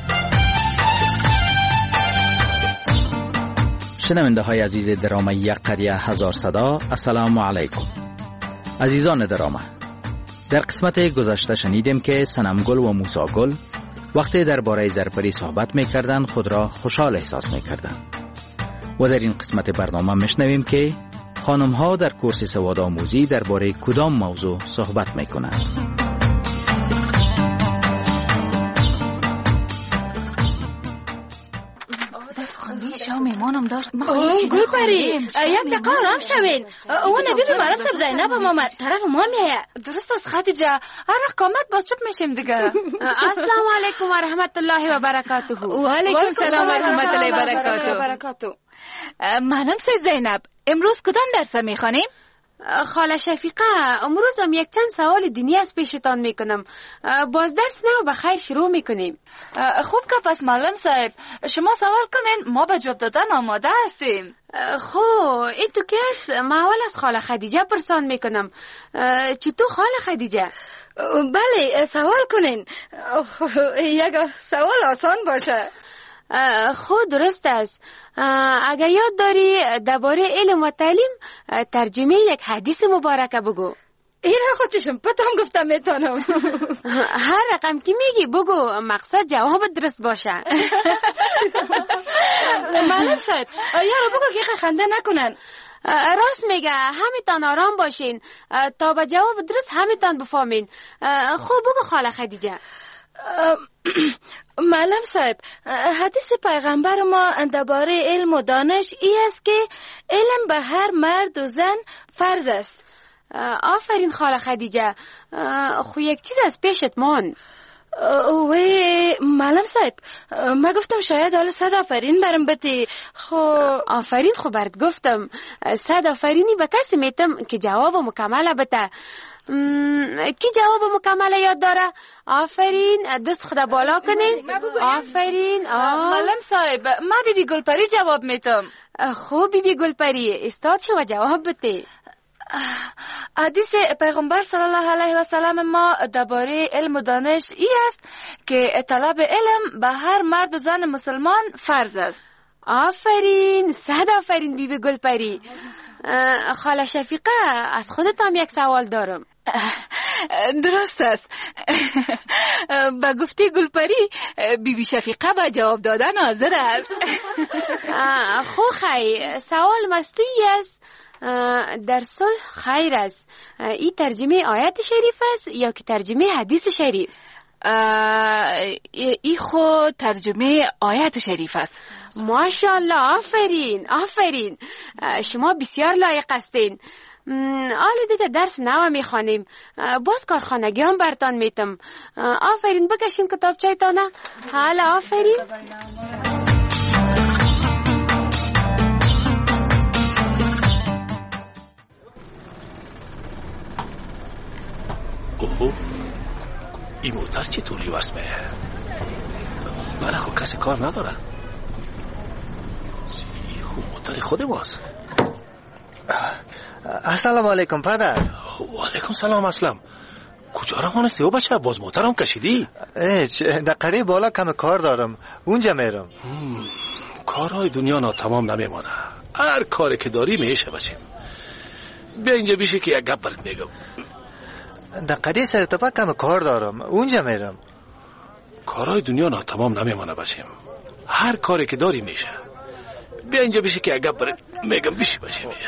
شنونده های عزیز درامه یک قریه 1000 صدا، السلام علیکم. عزیزان درامه، در قسمت گذشته شنیدیم که صنمگل و موساگل وقتی درباره زرپری صحبت میکردند خود را خوشحال احساس میکردند. و در این قسمت برنامه میشنویم که خانم ها در کورس سواد آموزی درباره کدام موضوع صحبت میکنند. میمانم داشت گل پری یک دقیقه آرام شوین. او نبی بیمارم سب زینب هم آمد طرف ما میه. درست است خدیجه، هر قامت باز چپ میشیم دیگه. السلام علیکم و رحمت الله و برکاته. و علیکم سلام و رحمت الله و برکاته. معلم سب زینب، امروز کدام درس میخوانیم؟ خاله شفیقه، امروز هم یک چند سوال دینی از پیشتان میکنم. باز درس نو بخیر شروع میکنیم. خوب که پس معلم صاحب شما سوال کنین، ما به جواب دادن آماده هستیم. خو این تو کس ما اول از خاله خدیجه پرسان میکنم. چطور خاله خدیجه؟ بله سوال کنین. یک سوال آسان باشه. خود درست است. اگر یاد داری درباره علم و تعلیم ترجمه یک حدیث مبارکه بگو. این را خودشم پتام گفتم میتونم. هر رقم که میگی بگو، مقصد جواب درست باشه. معلم صاحب یارو بگو که خنده نکنن. راست میگه، همیتان آرام باشین تا به جواب درست همیتان بفهمین. خوب بگو خاله خدیجه. معلم صاحب، حدیث پیغمبر ما درباره علم و دانش ای است که علم به هر مرد و زن فرض است. آفرین خاله خدیجه. خو یک چیز از پیشت مان. معلم صاحب، ما گفتم شاید حالا 100 آفرین برم بتی. آفرین خو برد گفتم. 100 آفرینی به کسی میتم که جواب مکمل بته. کی جواب مکمل یاد داره؟ آفرین، دست خدا بالا کنین. آفرین. معلم صاحب، ما بیبی گلپری جواب میتم. خوب بیبی گلپری، استاد شو جواب بده. حدیث پیغمبر صلی الله علیه و سلم ما درباره علم و دانش ای است که طلب علم به هر مرد و زن مسلمان فرض است. آفرین، 100 آفرین بیبی گلپری. خاله شفیقه، از خودت هم یک سوال دارم. درست است. با گفته گلپری بیبی شفیقه با جواب دادن حاضر است. خو خی، سوال مستوی است. در صلح خیر است. این ترجمه آیت شریف است یا که ترجمه حدیث شریف؟ ای خود ترجمه آیت شریف است. ماشاءالله، آفرین آفرین، شما بسیار لایق هستین. حالا دیگه درس نو میخوانیم، باز کارخانگی هم برتان میتم. آفرین، بکشین کتابچه‌تانه. حالا آفرین. اوه، این موتر چطور ریورس میه؟ بله خب کسی کار نداره. این موتر خود ماست. السلام علیکم پدر. و علیکم سلام اسلم. کجا روانستی و بچه؟ باز موترم کشیدی؟ در قریب بالا کم کار دارم، اونجا میرم. کارهای دنیا ناتمام نمیمانه. هر کاری که داری میشه بچه. بیا اینجا بیشی که یک گپ برات میگم. در قریب سرتپا کم کار دارم، اونجا میرم. کارهای دنیا ناتمام نمیمانه بچه. هر کاری که داری میشه. بیا اینجا بیشی که یک گپ برات میگم، بیشی بچه میشه.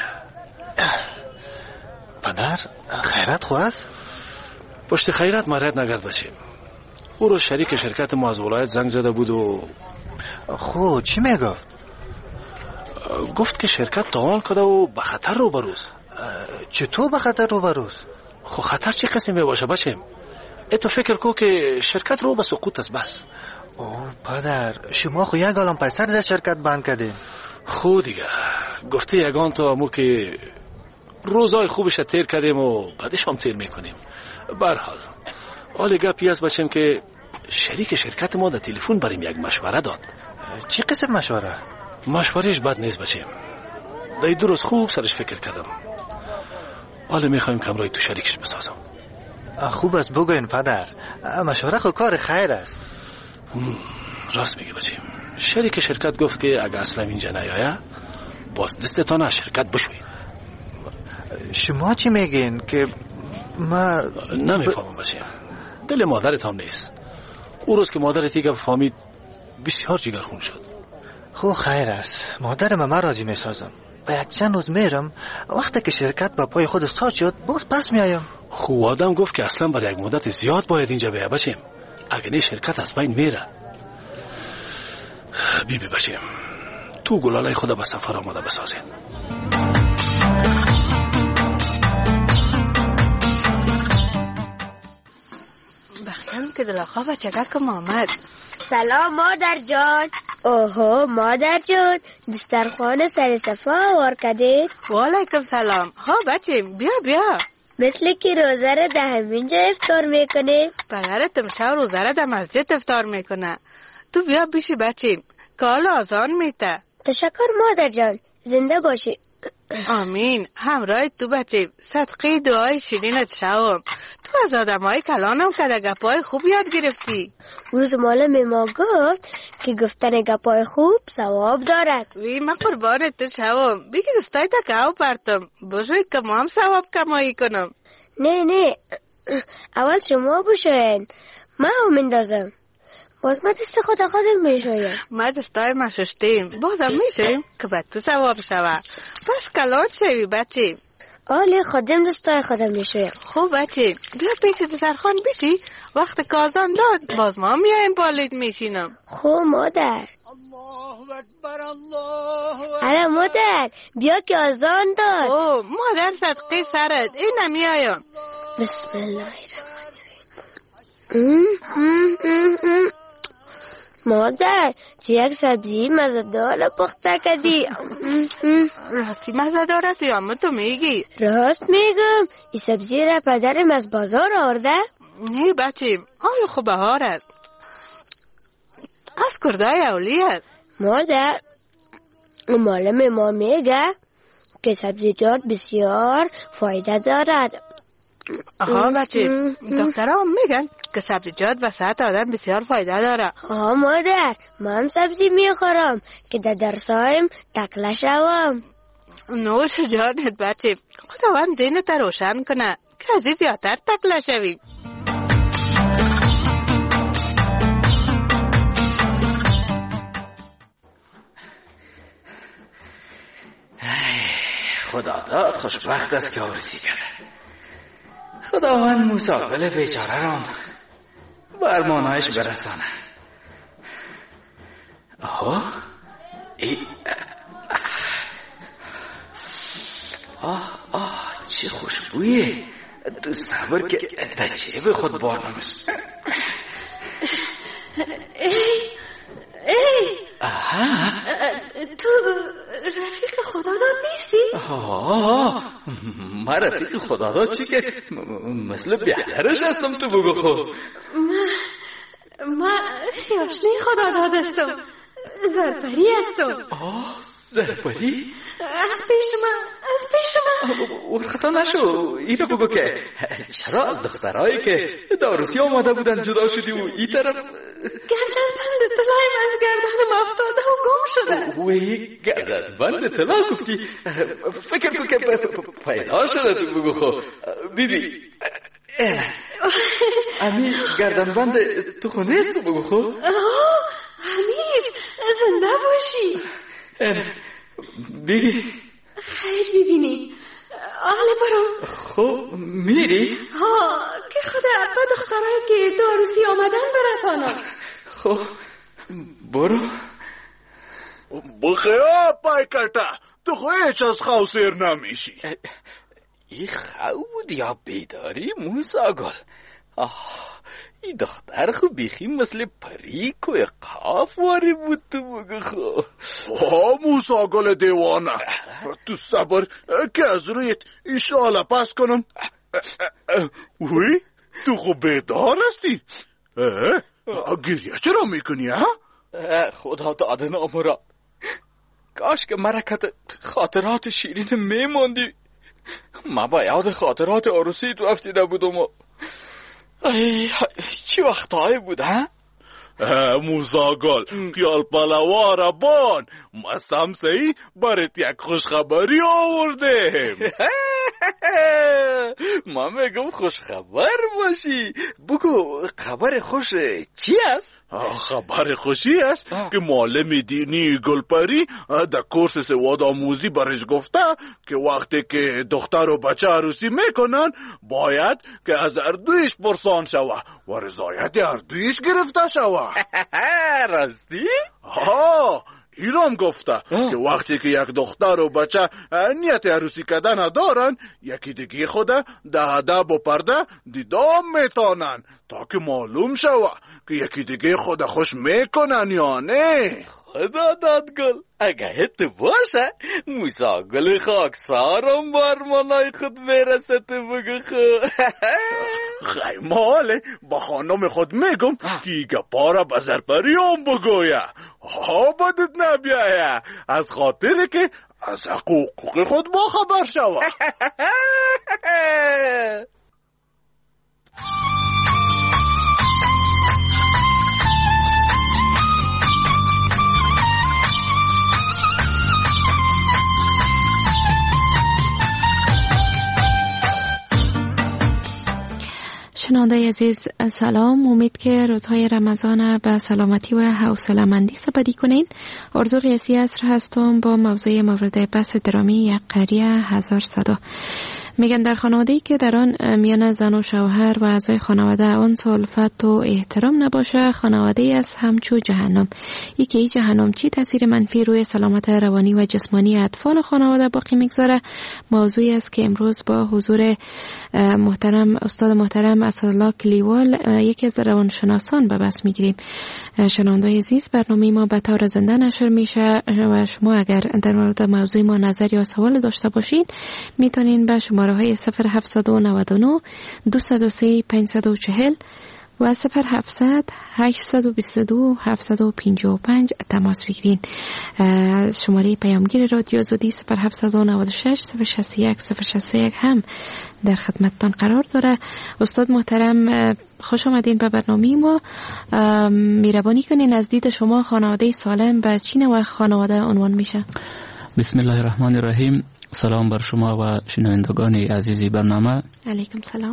پدر، خیرت خواست؟ پشت خیرت مرد نگرد بچه. او رو شریک شرکت ما از ولایت زنگ زده بود و خب چی میگفت؟ گفت که شرکت تاوان کرده و به خطر رو بروز. چطور به خطر رو بروز؟ خب خطر چه قسمی باشه بچه؟ تو فکر کو که شرکت رو به سقوط است بس. اوه پدر، شما خو یک عالم پیسر در شرکت بند کردین. خود دیگه گفته یگان تو همو که روزای خوبش تیر کردیم و بعدش هم تیر میکنیم. برحال حال گپی است بچم که شریک شرکت ما در تلفن بریم یک مشوره داد. چی قسم مشوره؟ مشورهش بد نیست بچم. در دو روز خوب سرش فکر کردم. حالا میخوایم کمرای تو شریکش بسازم. خوب است بگوین پدر، مشوره خود کار خیر است. راست میگی بچم. شریک شرکت گفت که اگه اصلا اینجا نیایه باز دستتان از شرکت بشوی. شما چی میگین که ما نمیفهمم بچم. دل مادرت هم نیست. او روز که مادرت یک فهمید بسیار جگرخون شد. خب خیر است، مادر ما راضی میسازم. با یک چند روز میرم، وقتی که شرکت با پای خود استاد شد باز پس میایم. خب آدم گفت که اصلا برای یک مدت زیاد باید اینجا بیا بچم. اگه نه شرکت از بین میره. بی بچم، تو گلالای خدا به سفر آماده بسازین. بختم که دلاخا بچگکم آمد. سلام مادر جان. اوهو مادر جان، دسترخوان سر صفا آوار کردید؟ وعلیکم سلام. ها بچیم، بیا مثل که روزه را در همینجا افطار میکنه. پدرتم شب روزه را در مسجد افطار میکنه. تو بیا بیشی بچیم که حالا آزان میته. تشکر مادر جان، زنده باشی. آمین. همراه تو بچیم، صدقه دعای شیرینت شوم. تو از آدمای کلانم که در گپای خوب یاد گرفتی. روز معلم ما گفت که گفتن گپای خوب ثواب دارد. وی من قربانت تو شوم. بگی دستای تا گاو پرتم بشوید که ما هم ثواب کمایی کنم. نه اول شما بشوین، من هم اندازم. باز ما دست خودم میشویم. ما دستای ما ششتیم، بازم میشویم که به تو ثواب شود. پس کلان شوی بچه. آلی خودم دستای خودم میشویم. خوب بچه، بیا پیش دسترخوان بشی. وقت کازان داد باز ما میایم بالید میشینم. خوب مادر. هلا مادر بیا که آزان داد. اوه مادر صدقه سرت این نمیایم. بسم الله الرحمن. مادر چه یک سبزی مزه‌دار پخته کردی. راستی مزه‌دار است یا تو میگی؟ راست میگم. این سبزی را پدرم از بازار آورده؟ نه بچه آیا خوب بهار است. از کردای اولی است. مادر معلم ما میگه که سبزیجات بسیار فایده دارد. آها بچه دکترها میگن که سبزیجات و صحت آدم بسیار فایده داره. آها مادر من سبزی میخورم که در درسایم تکله شوم. نوش جانت بچه خداوند ذهنت روشن کنه که از زیادتر تکله شوی. خدا داد خوشبخت است که آرزی کرده. خداوند موسی بیچاره را برمانایش برسانه. آه چه خوشبویه. تو صبر که تجیه به خود بارمش. تو رفیق خداداد نیستی؟ من رفیق خداداد چی که مثل بیادرش هستم. تو بگو خود. من آشنای خداداد هستم. زرپری هستم. زرپری؟ از پیش من ورخطا نشو. اینو بگو که چرا از دخترهایی که داروسی آمده بودن جدا شدی و این طرف گردن بند طلایم از گردنم افتاده و گم شده. وی گردن بند طلا گفتی؟ فکر کن که پیدا شده. تو بگو خب بیبی امی گردن بند تو خونه است. تو بگو خب همیز زنده باشی. بیبی خیر ببینی آله برو. خب میری؟ که خدا اپا دخترهایی که داروسی آمدن برسانم. خب برو. بخیر پای کتا تو خو هیچ از خو سیر نمیشی. ای خو بود یا بیداری موسی گل؟ این دختر خو بیخی مثل پریک و قاف واری بود. تو بگو خو موسی گل دیوانه تو صبر که از رویت ایشالا پس کنم. وی تو خو بیدار هستی؟ گریه چرا میکنی ها؟ خدا داده نامراد کاش که مرکت خاطرات شیرین میماندی. من با یاد خاطرات عروسی تو افتیده بودم. چی وقتایی بود ها؟ موسی گل پیال پلوار بان ما سمسهی برات یک خوشخبری آوردیم. ما میگم خوشخبر باشی. بگو خبر خوش چی است؟ خبر خوشی است که معلم دینی گلپری در کورس سواد آموزی برش گفته که وقتی که دختر و بچه عروسی میکنن باید که از اردویش پرسان شوه و رضایت اردویش گرفته شوه. راستی؟ ایرام گفته که وقتی که یک دختر و بچه نیت عروسی کردن دارن یکی دیگه خود در ادب و پرده دیدام میتانن تا که معلوم شوه که یکی دیگه خود خوش میکنن یا نه. خدا دادگل اگه تو باشه موسی گل خاکسارم برمانای خود میرسه. تو بگو خود خیماله با خانم خود میگم که ایگه پارا به زرپریام بگویه. بدت نبیایه از خاطر که از حقوق خود با خبر شوه. شنوندای عزیز سلام، امید که روزهای رمضان به سلامتی و حوصله‌مندی سپری کنین. آرزو قیاسی عصر هستم با موضوع مورد بحث درامی یک قریه 1000 صدا. میگن در خانواده‌ای که در آن میان زن و شوهر و اعضای خانواده آن الفت و احترام نباشه، خانواده‌ای است همچو جهنم. این جهنم چی تاثیر منفی روی سلامت روانی و جسمانی اطفال خانواده باقی میگذاره؟ موضوعی است که امروز با حضور محترم استاد محترم اسدالله کلیوال، یکی از روانشناسان، به بحث میگیریم. شنونده‌های عزیز، برنامه ما به طور زنده نشر میشه و شما اگر در مورد موضوع ما نظر یا سوال داشته باشین میتونین به شماره‌های 0799 203 540 و 0700 822 755 تماس بگیرین. شماره پیامگیر رادیو آزادی 0796 061 061 هم در خدمتتان قرار داره. استاد محترم، خوش آمدین به برنامه ما. مهربانی کنین از دید شما خانواده سالم به چی نوع خانواده عنوان میشه؟ بسم الله الرحمن الرحیم. سلام بر شما و شنوندگان عزیزی برنامه. علیکم سلام.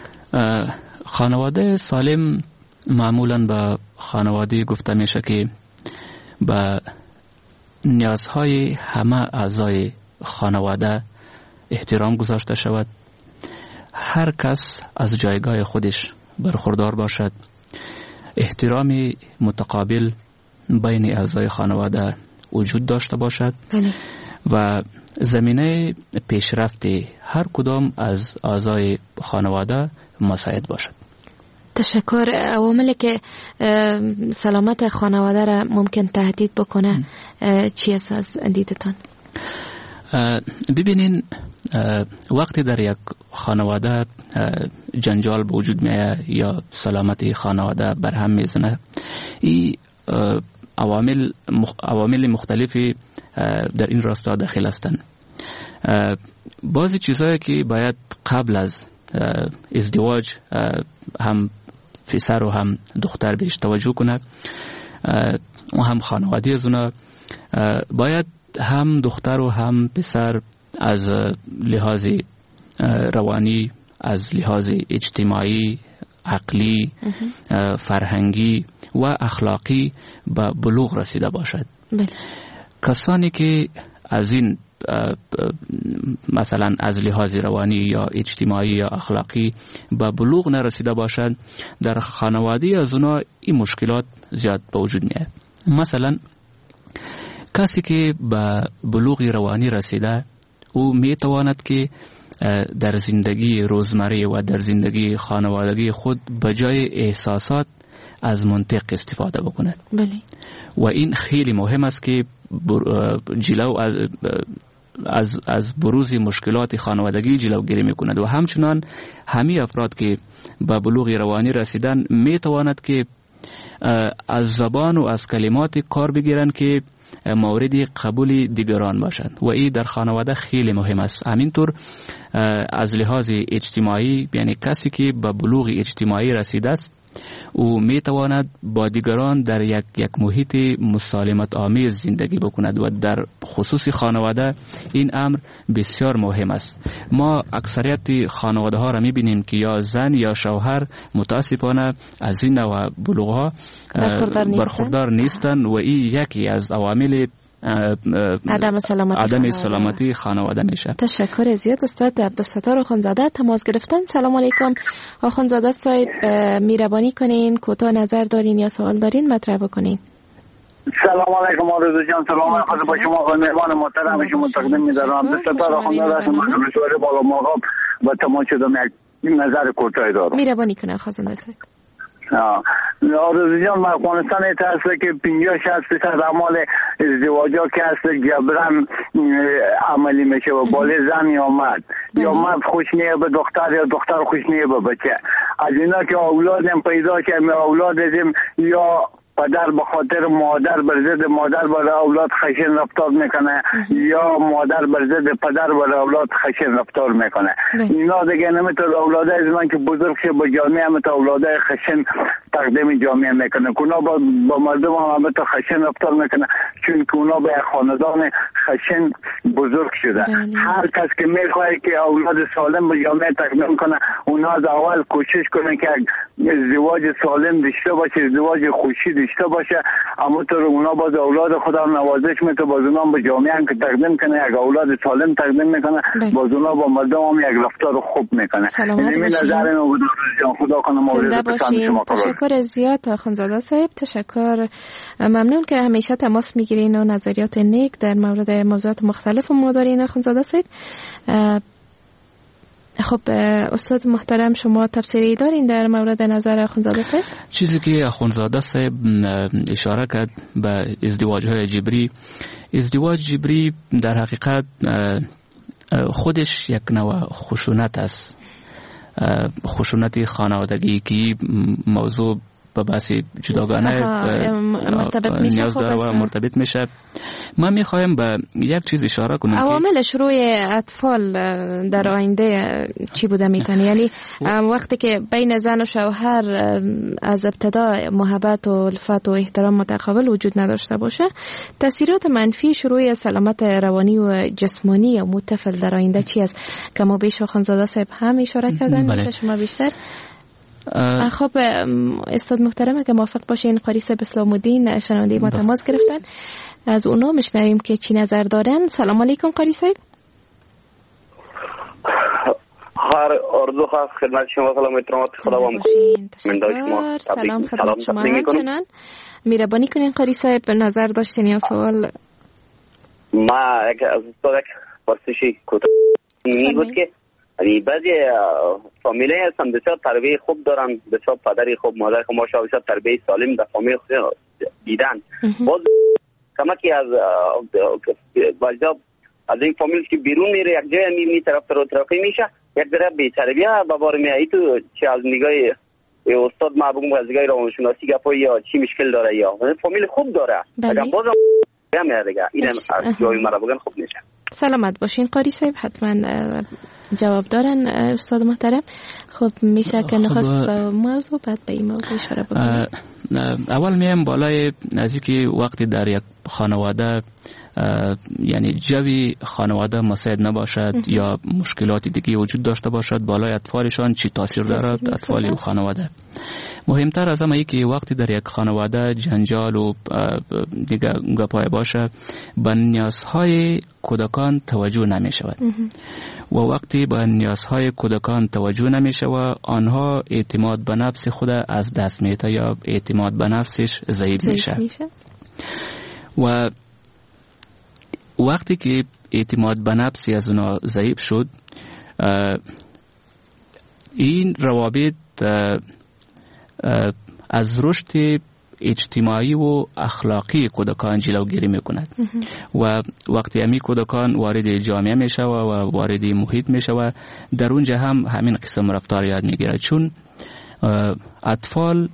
خانواده سالم معمولاً به خانواده گفته میشه که به نیازهای همه اعضای خانواده احترام گذاشته شود، هر کس از جایگاه خودش برخوردار باشد، احترام متقابل بین اعضای خانواده وجود داشته باشد و زمینه پیشرفت هر کدام از اعضای خانواده مساعد باشد. تشکر. عواملی که سلامت خانواده را ممکن تهدید بکنه چی است از دیدتان؟ ببینین، وقتی در یک خانواده جنجال به وجود میاد یا سلامت خانواده برهم میزنه، این عوامل مختلفی در این راستا داخل هستند. بعضی چیزایی که باید قبل از ازدواج هم پسر و هم دختر بهش توجه کنه و هم خانواده از اونا، باید هم دختر و هم پسر از لحاظ روانی، از لحاظ اجتماعی، عقلی، فرهنگی و اخلاقی به بلوغ رسیده باشد. کسانی که از این مثلا از لحاظ روانی یا اجتماعی یا اخلاقی به بلوغ نرسیده باشد، در خانواده از اونا این مشکلات زیاد به وجود میاد. مثلا کسی که به بلوغ روانی رسیده، او میتواند که در زندگی روزمره و در زندگی خانوادگی خود به جای احساسات از منطق استفاده بکند. بله. و این خیلی مهم است که جلو از بروز مشکلات خانوادگی جلوگیری میکند و همچنان همه افراد که به بلوغ روانی رسیدن میتواند که از زبان و از کلمات کار بگیرند که مورد قبول دیگران باشند و این در خانواده خیلی مهم است. همینطور از لحاظ اجتماعی، یعنی کسی که به بلوغ اجتماعی رسیده است او میتواند با دیگران در یک محیط مسالمت آمیز زندگی بکند و در خصوص خانواده این امر بسیار مهم است. ما اکثریت خانواده ها را میبینیم که یا زن یا شوهر متاسفانه از این نوع بلوغ ها برخوردار نیستند و این یکی از عوامل عدم سلامتی خانواده میشه. تشکر زیاد استاد عبدالستار آخوندزاده تماس گرفتن. سلام علیکم آخوندزاده صاحب، مهربانی کنین کوتاه نظر دارین یا سوال دارین مطرح بکنین. سلام علیکم آرزو جان، سلام علیکم با شما و مهمان محترم شما تقدیم می‌دارم. عبدالستار آخوندزاده هستم، مشاور بالا مقام و تماس شدم یک نظر کوتاه دارم. مهربانی کنین آخوندزاده صاحب. آرزو جان، افغانستان ایت هست که 50-60% اعمال ازدواجا که هست جبران عملی میشه و بالا زن یا مرد، یا مرد خوش نیه به دختر یا دختر خوش نیه به بچه. از اینا که اولاد هم پیدا کردیم، اولاد ازیم یا پدر به خاطر مادر بر ضد مادر برای اولاد خشن رفتار میکنه یا مادر بر ضد پدر برای اولاد خشن رفتار میکنه. اینا دیگه نمیتونه اولاد از من که بزرگ شه با جامعه هم تا اولاد خشن تقدیم جامعه میکنه. اونا با مردم هم تا خشن رفتار میکنه چون که اونا به خاندان خشن بزرگ شده. هر کس که میخواد که اولاد سالم به جامعه تقدیم کنه اونا از اول کوشش کنه که ازدواج سالم داشته باشه، ازدواج خوشی داشته باشه. اما تو اونا باز اولاد خدا نوازش میکنه، باز اونا به جامعه هم که تقدیم کنه یک اولاد سالم تقدیم میکنه، باز اونا با مردم هم یک رفتار خوب میکنه. سلامت باشین. خدا کنه مورد پسند شما قرار. تشکر زیاد آخوندزاده صاحب، تشکر. ممنون که همیشه تماس میگیرین و نظریات نیک در مورد موضوعات مختلف ما دارین آخوندزاده صاحب. خب استاد محترم شما تفسیری دارین در مورد نظر آخوندزاده صاحب؟ چیزی که آخوندزاده صاحب اشاره کرد به ازدواج‌های جبری، ازدواج جبری در حقیقت خودش یک نوع خشونت است، خشونت خانوادگی که موضوع به بحث جداگانه نیاز داره و مرتبط میشه. ما میخوایم به یک چیز اشاره کنیم. عواملش روی اطفال در آینده چی بوده میتونه؟ یعنی وقتی که بین زن و شوهر از ابتدا محبت و الفت و احترام متقابل وجود نداشته باشه، تاثیرات منفیش روی سلامت روانی و جسمانی و طفل در آینده چی است؟ که ما بیش آخوندزاده صاحب هم اشاره کردن. میشه شما بیشتر؟ خب استاد محترم اگه موافق باشین قاری صاحب اسلام الدین شنونده ما تماس گرفتن، از اونا میشنویم که چی نظر دارن. سلام علیکم قاری صاحب. هر اردو خاص خدمت شما سلام احترامات خداوند. تشکر. سلام خدمت شما همچنان. مهربانی کنین قاری صاحب نظر داشتین یا سوال؟ ما از استاد پرسشی کوتاه میگوید که بعضی فامیلی هستن بسیار تربیت خوب دارن، بسیار پدری خوب مادر خوب ماشاءالله بسیار تربیت سالم در فامیل دیدن، باز کمکی از واجب از این فامیل که بیرون میره یک جای می طرف ترقی میشه یک طرف بی تربیت به بار میای. تو چه از نگاه استاد ما بگم از نگاه روانشناسی گپای یا چی مشکل داره یا فامیل خوب داره اگر باز میاد دیگه اینم از جای مرا بگن خوب میشه. سلامت باشین قاری صاحب، حتما جواب دارن استاد محترم. خب میشه که نخواست به موضوع بعد به این موضوع اشاره بکنیم. اول میم بالای نزدیکی وقتی در یک خانواده یعنی جوی خانواده مساعد نباشد یا مشکلات دیگه وجود داشته باشد بالای اطفالشان چی تاثیر دارد اطفال و خانواده. مهمتر از همه ای که وقتی در یک خانواده جنجال و دیگه گپای باشه به نیازهای کودکان توجه نمی شود و وقتی به نیازهای کودکان توجه نمی شود آنها اعتماد به نفس خود از دست میده یا اعتماد به نفسش ضعیف میشه و وقتی که اعتماد به نفسی از اونا ضعیف شد این روابط از رشد اجتماعی و اخلاقی کودکان جلوگیری میکند و وقتی همی کودکان وارد جامعه میشه و وارد محیط میشه در اونجا هم همین قسم رفتار یاد میگیره چون اطفال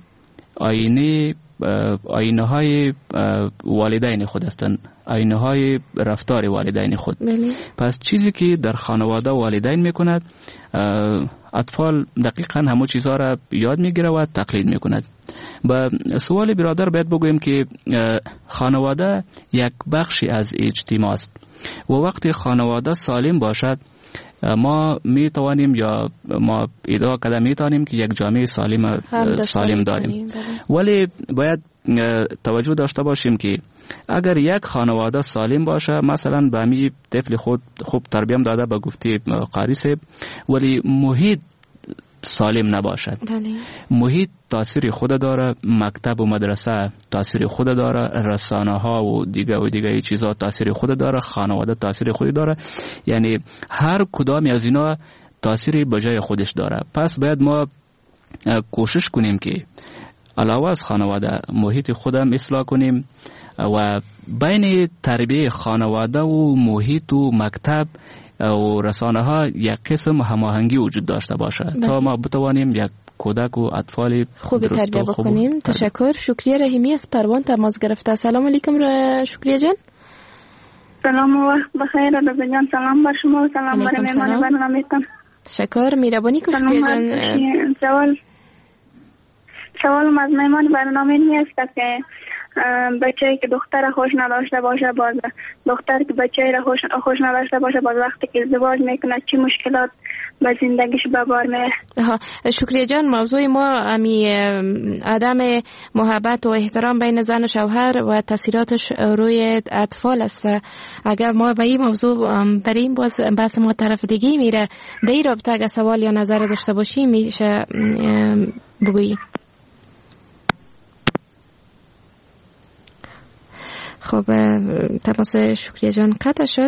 آینه های والدین خود هستند، آینه های رفتار والدین خود. پس چیزی که در خانواده والدین میکند اطفال دقیقا همون چیزها را یاد میگیره و تقلید میکند. با سوال برادر باید بگویم که خانواده یک بخشی از اجتماع است و وقتی خانواده سالم باشد ما می توانیم یا ما ادعا کرده می توانیم که یک جامعه سالم داریم. ولی باید توجه داشته باشیم که اگر یک خانواده سالم باشه مثلا به می طفل خود خوب تربیت داده به گفته قاری صاحب ولی محیط سالم نباشد محیط تاثیر خود داره، مکتب و مدرسه تاثیر خود داره، رسانه ها و دیگه چیزا تاثیر خود داره، خانواده تاثیر خود داره، یعنی هر کدام از اینا تاثیری به جای خودش داره. پس باید ما کوشش کنیم که علاوه از خانواده محیط خودم اصلاح کنیم و بین تربیت خانواده و محیط و مکتب و رسانه ها یک قسم هماهنگی وجود داشته باشه تا ما بتوانیم یک کودک و اطفال خوب تربیت بکنیم. تشکر. شکریه رحیمی از پروان تماس گرفته. سلام علیکم شکریه جان. سلام و وقت بخیر رضا جان. سلام بر شما و سلام بر مهمان برنامه‌تان. تشکر. مهربانی شکریه جان. سوالم از مهمان برنامه نیست که بچه‌ای که دختر خوش نداشته باشه، باز دختر که بچه‌ای را خوش نداشته باشه، باز وقتی که ازدواج میکنه چه مشکلات به زندگیش به بار میاره؟ شکریه جان، موضوع ما عدم محبت و احترام بین زن و شوهر و تاثیراتش روی اطفال است. اگر ما به این موضوع بریم باز بحث ما طرف دیگه میره. در این رابطه اگر سوال یا نظر داشته باشی میشه بگویی. خب تماس شکریه جان قطع شد.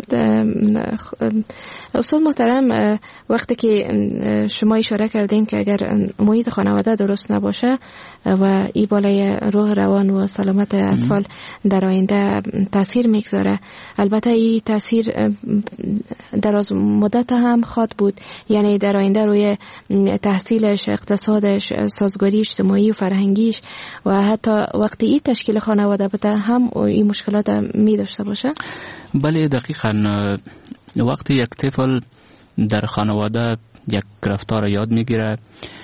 استاد محترم، وقتی که شما اشاره کردین که اگر محیط خانواده درست نباشه و این بالای روح روان و سلامت اطفال در آینده تاثیر میگذاره، البته این تاثیر دراز مدت هم خواد بود، یعنی در آینده روی تحصیلش، اقتصادش، سازگاری اجتماعی و فرهنگیش و حتی وقتی این تشکیل خانواده بده هم این مشکلات می داشته باشه؟ بله دقیقاً. وقتی یک طفل در خانواده یک رفتار یاد میگیره،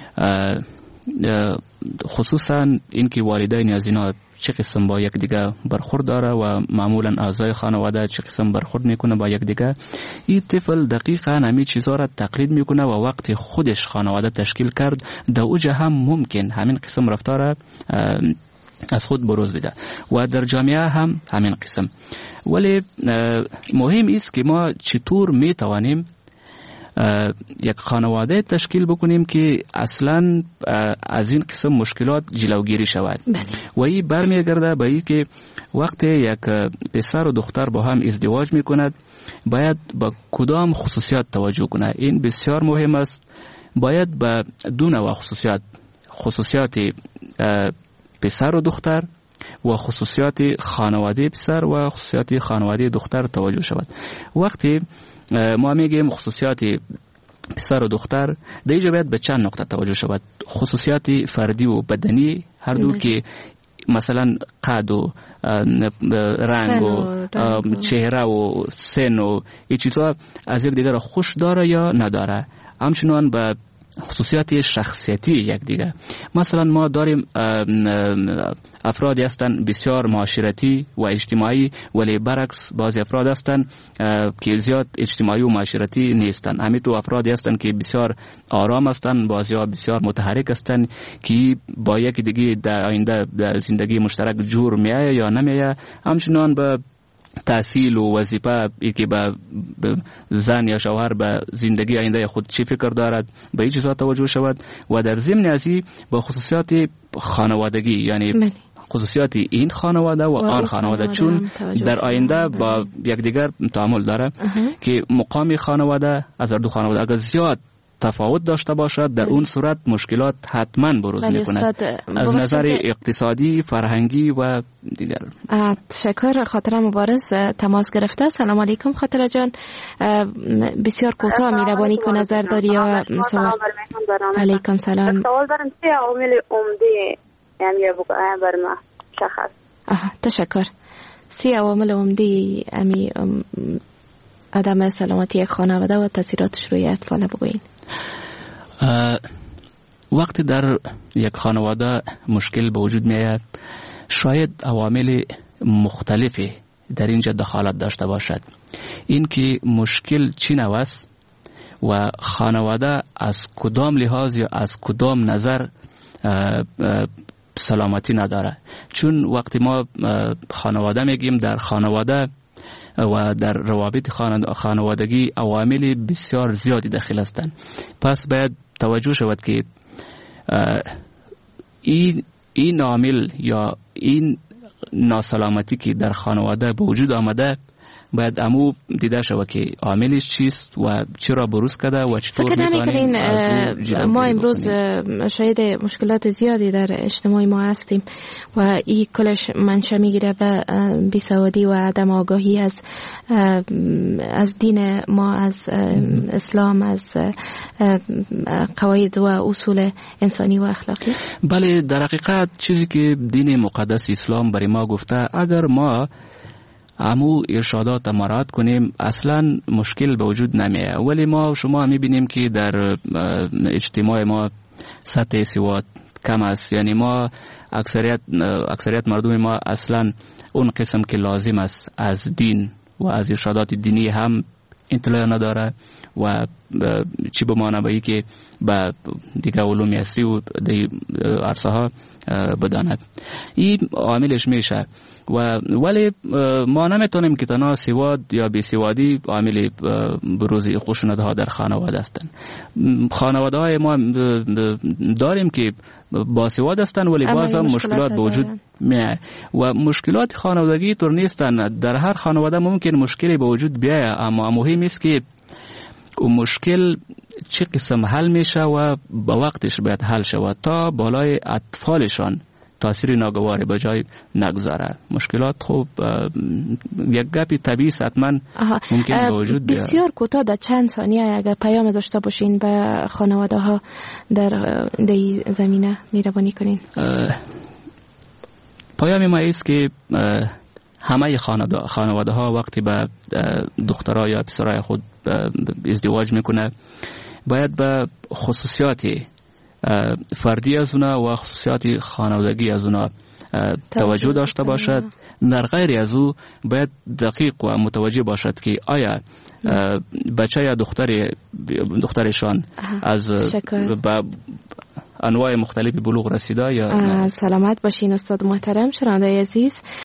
خصوصا اینکه والدین از اینا چه قسم با یک دیگه برخورد داره و معمولا اعضای خانواده چه قسم برخورد میکنه با یک دیگه، این طفل دقیقاً همین چیزها را تقلید میکنه و وقتی خودش خانواده تشکیل کرد در اوجه هم ممکن همین قسم رفتار از خود بروز بده و در جامعه هم همین قسم. ولی مهم است که ما چطور می توانیم یک خانواده تشکیل بکنیم که اصلا از این قسم مشکلات جلوگیری شود. و این برمیگرده به این که وقتی یک پسر و دختر با هم ازدواج میکند باید با کدام خصوصیات توجه کنه. این بسیار مهم است. باید به دو نوع خصوصیات پسر و دختر و خصوصیات خانواده پسر و خصوصیات خانواده دختر توجه شود. وقتی ما میگیم خصوصیات پسر و دختر، در اینجا باید به چند نقطه توجه شود. خصوصیات فردی و بدنی هر دو که مثلا قد و رنگ و چهره و سن و این چیزها از یک دیگر خوش داره یا نداره. همچنان به خصوصیات شخصیتی یک دیگه. مثلا ما داریم افرادی هستند بسیار معاشرتی و اجتماعی، ولی برعکس بعضی افراد هستند که زیاد اجتماعی و معاشرتی نیستند. همینطور افرادی هستند که بسیار آرام هستند، بعضی‌ها بسیار متحرک هستند که با یک دیگه در آینده زندگی مشترک جور میایه یا نمیایه. همچنان به تحصیل و وظیفه که به زن یا شوهر به زندگی آینده خود چی فکر دارد، به این چیزها توجه شود. و در ضمن ازی با خصوصیات خانوادگی، یعنی خصوصیات این خانواده و آن خانواده، چون در آینده با یکدیگر تعامل داره که مقام خانواده از هر دو خانواده اگر زیاد تفاوت داشته باشد در اون صورت مشکلات حتما بروز میکند از نظر اقتصادی، فرهنگی و دیگر. تشکر. خاطره مبارز تماس گرفته. سلام علیکم خاطره جان، بسیار کوتاه میربانی که نظر داری یا سوال؟ علیکم سلام. سوال دارم چه عوامل عمده یعنی بر ما شخص؟ تشکر. 3 عوامل عمده امی عدم سلامتی یک خانواده و تاثیراتش روی اطفال بگویید. وقتی در یک خانواده مشکل به وجود میاد، شاید عوامل مختلفی در اینجا دخالت داشته باشد. این که مشکل چی نوع است و خانواده از کدام لحاظ یا از کدام نظر سلامتی نداره. چون وقتی ما خانواده میگیم، در خانواده و در روابط خانوادگی عوامل بسیار زیادی داخل هستند. پس باید توجه شود که این عامل یا این ناسلامتی که در خانواده به وجود آمده باید امو دیده شود که عاملش چیست و چرا بروز کرده و چطور میتونیم ما امروز شاید مشکلات زیادی در اجتماع ما هستیم و این کلش منشأ میگیره به بیسوادی و عدم آگاهی از دین ما، از اسلام، از قواعد و اصول انسانی و اخلاقی. بله، در حقیقت چیزی که دین مقدس اسلام برای ما گفته، اگر ما امو ارشادات مراعات کنیم اصلا مشکل به وجود نمیه. ولی ما شما میبینیم که در اجتماع ما سطح سواد کم است، یعنی ما اکثریت مردم ما اصلا اون قسم که لازم است از دین و از ارشادات دینی هم اطلاع نداره و چی بمانه به ای که به دیگه علوم عصری و دی عرصه ها بداند. این عاملش میشه ولی ما نمیتونیم که تنها سواد یا بیسوادی عامل بروز خشونت ها در خانواده هستند. خانواده های ما داریم که باسواد هستند ولی باز هم مشکلات به وجود میاد و مشکلات خانوادگی طور نیستند. در هر خانواده ممکن مشکلی به وجود بیاید، اما مهم است که اون مشکل چه قسم حل میشه و با وقتش باید حل شود تا بالای اطفالشان تاثیر ناگواری به جای نگذاره. مشکلات خوب یک گپی طبیعی حتما ممکن به وجود بیاد. بسیار کوتاه در چند ثانیه اگر پیام داشته باشین به خانواده ها در این زمینه مهربانی کنین. پیام ما است که همه خانواده ها وقتی به دخترای یا پسرای خود ازدواج میکنه باید به خصوصیات فردی از اونا و خصوصیات خانوادگی از اونا توجه داشته باشد. در غیر از او باید دقیق و متوجه باشد که آیا بچه یا دخترشان از انواع مختلفی بلوغ رسیده یا نه. سلامت باشین استاد محترم. شنونده عزیز،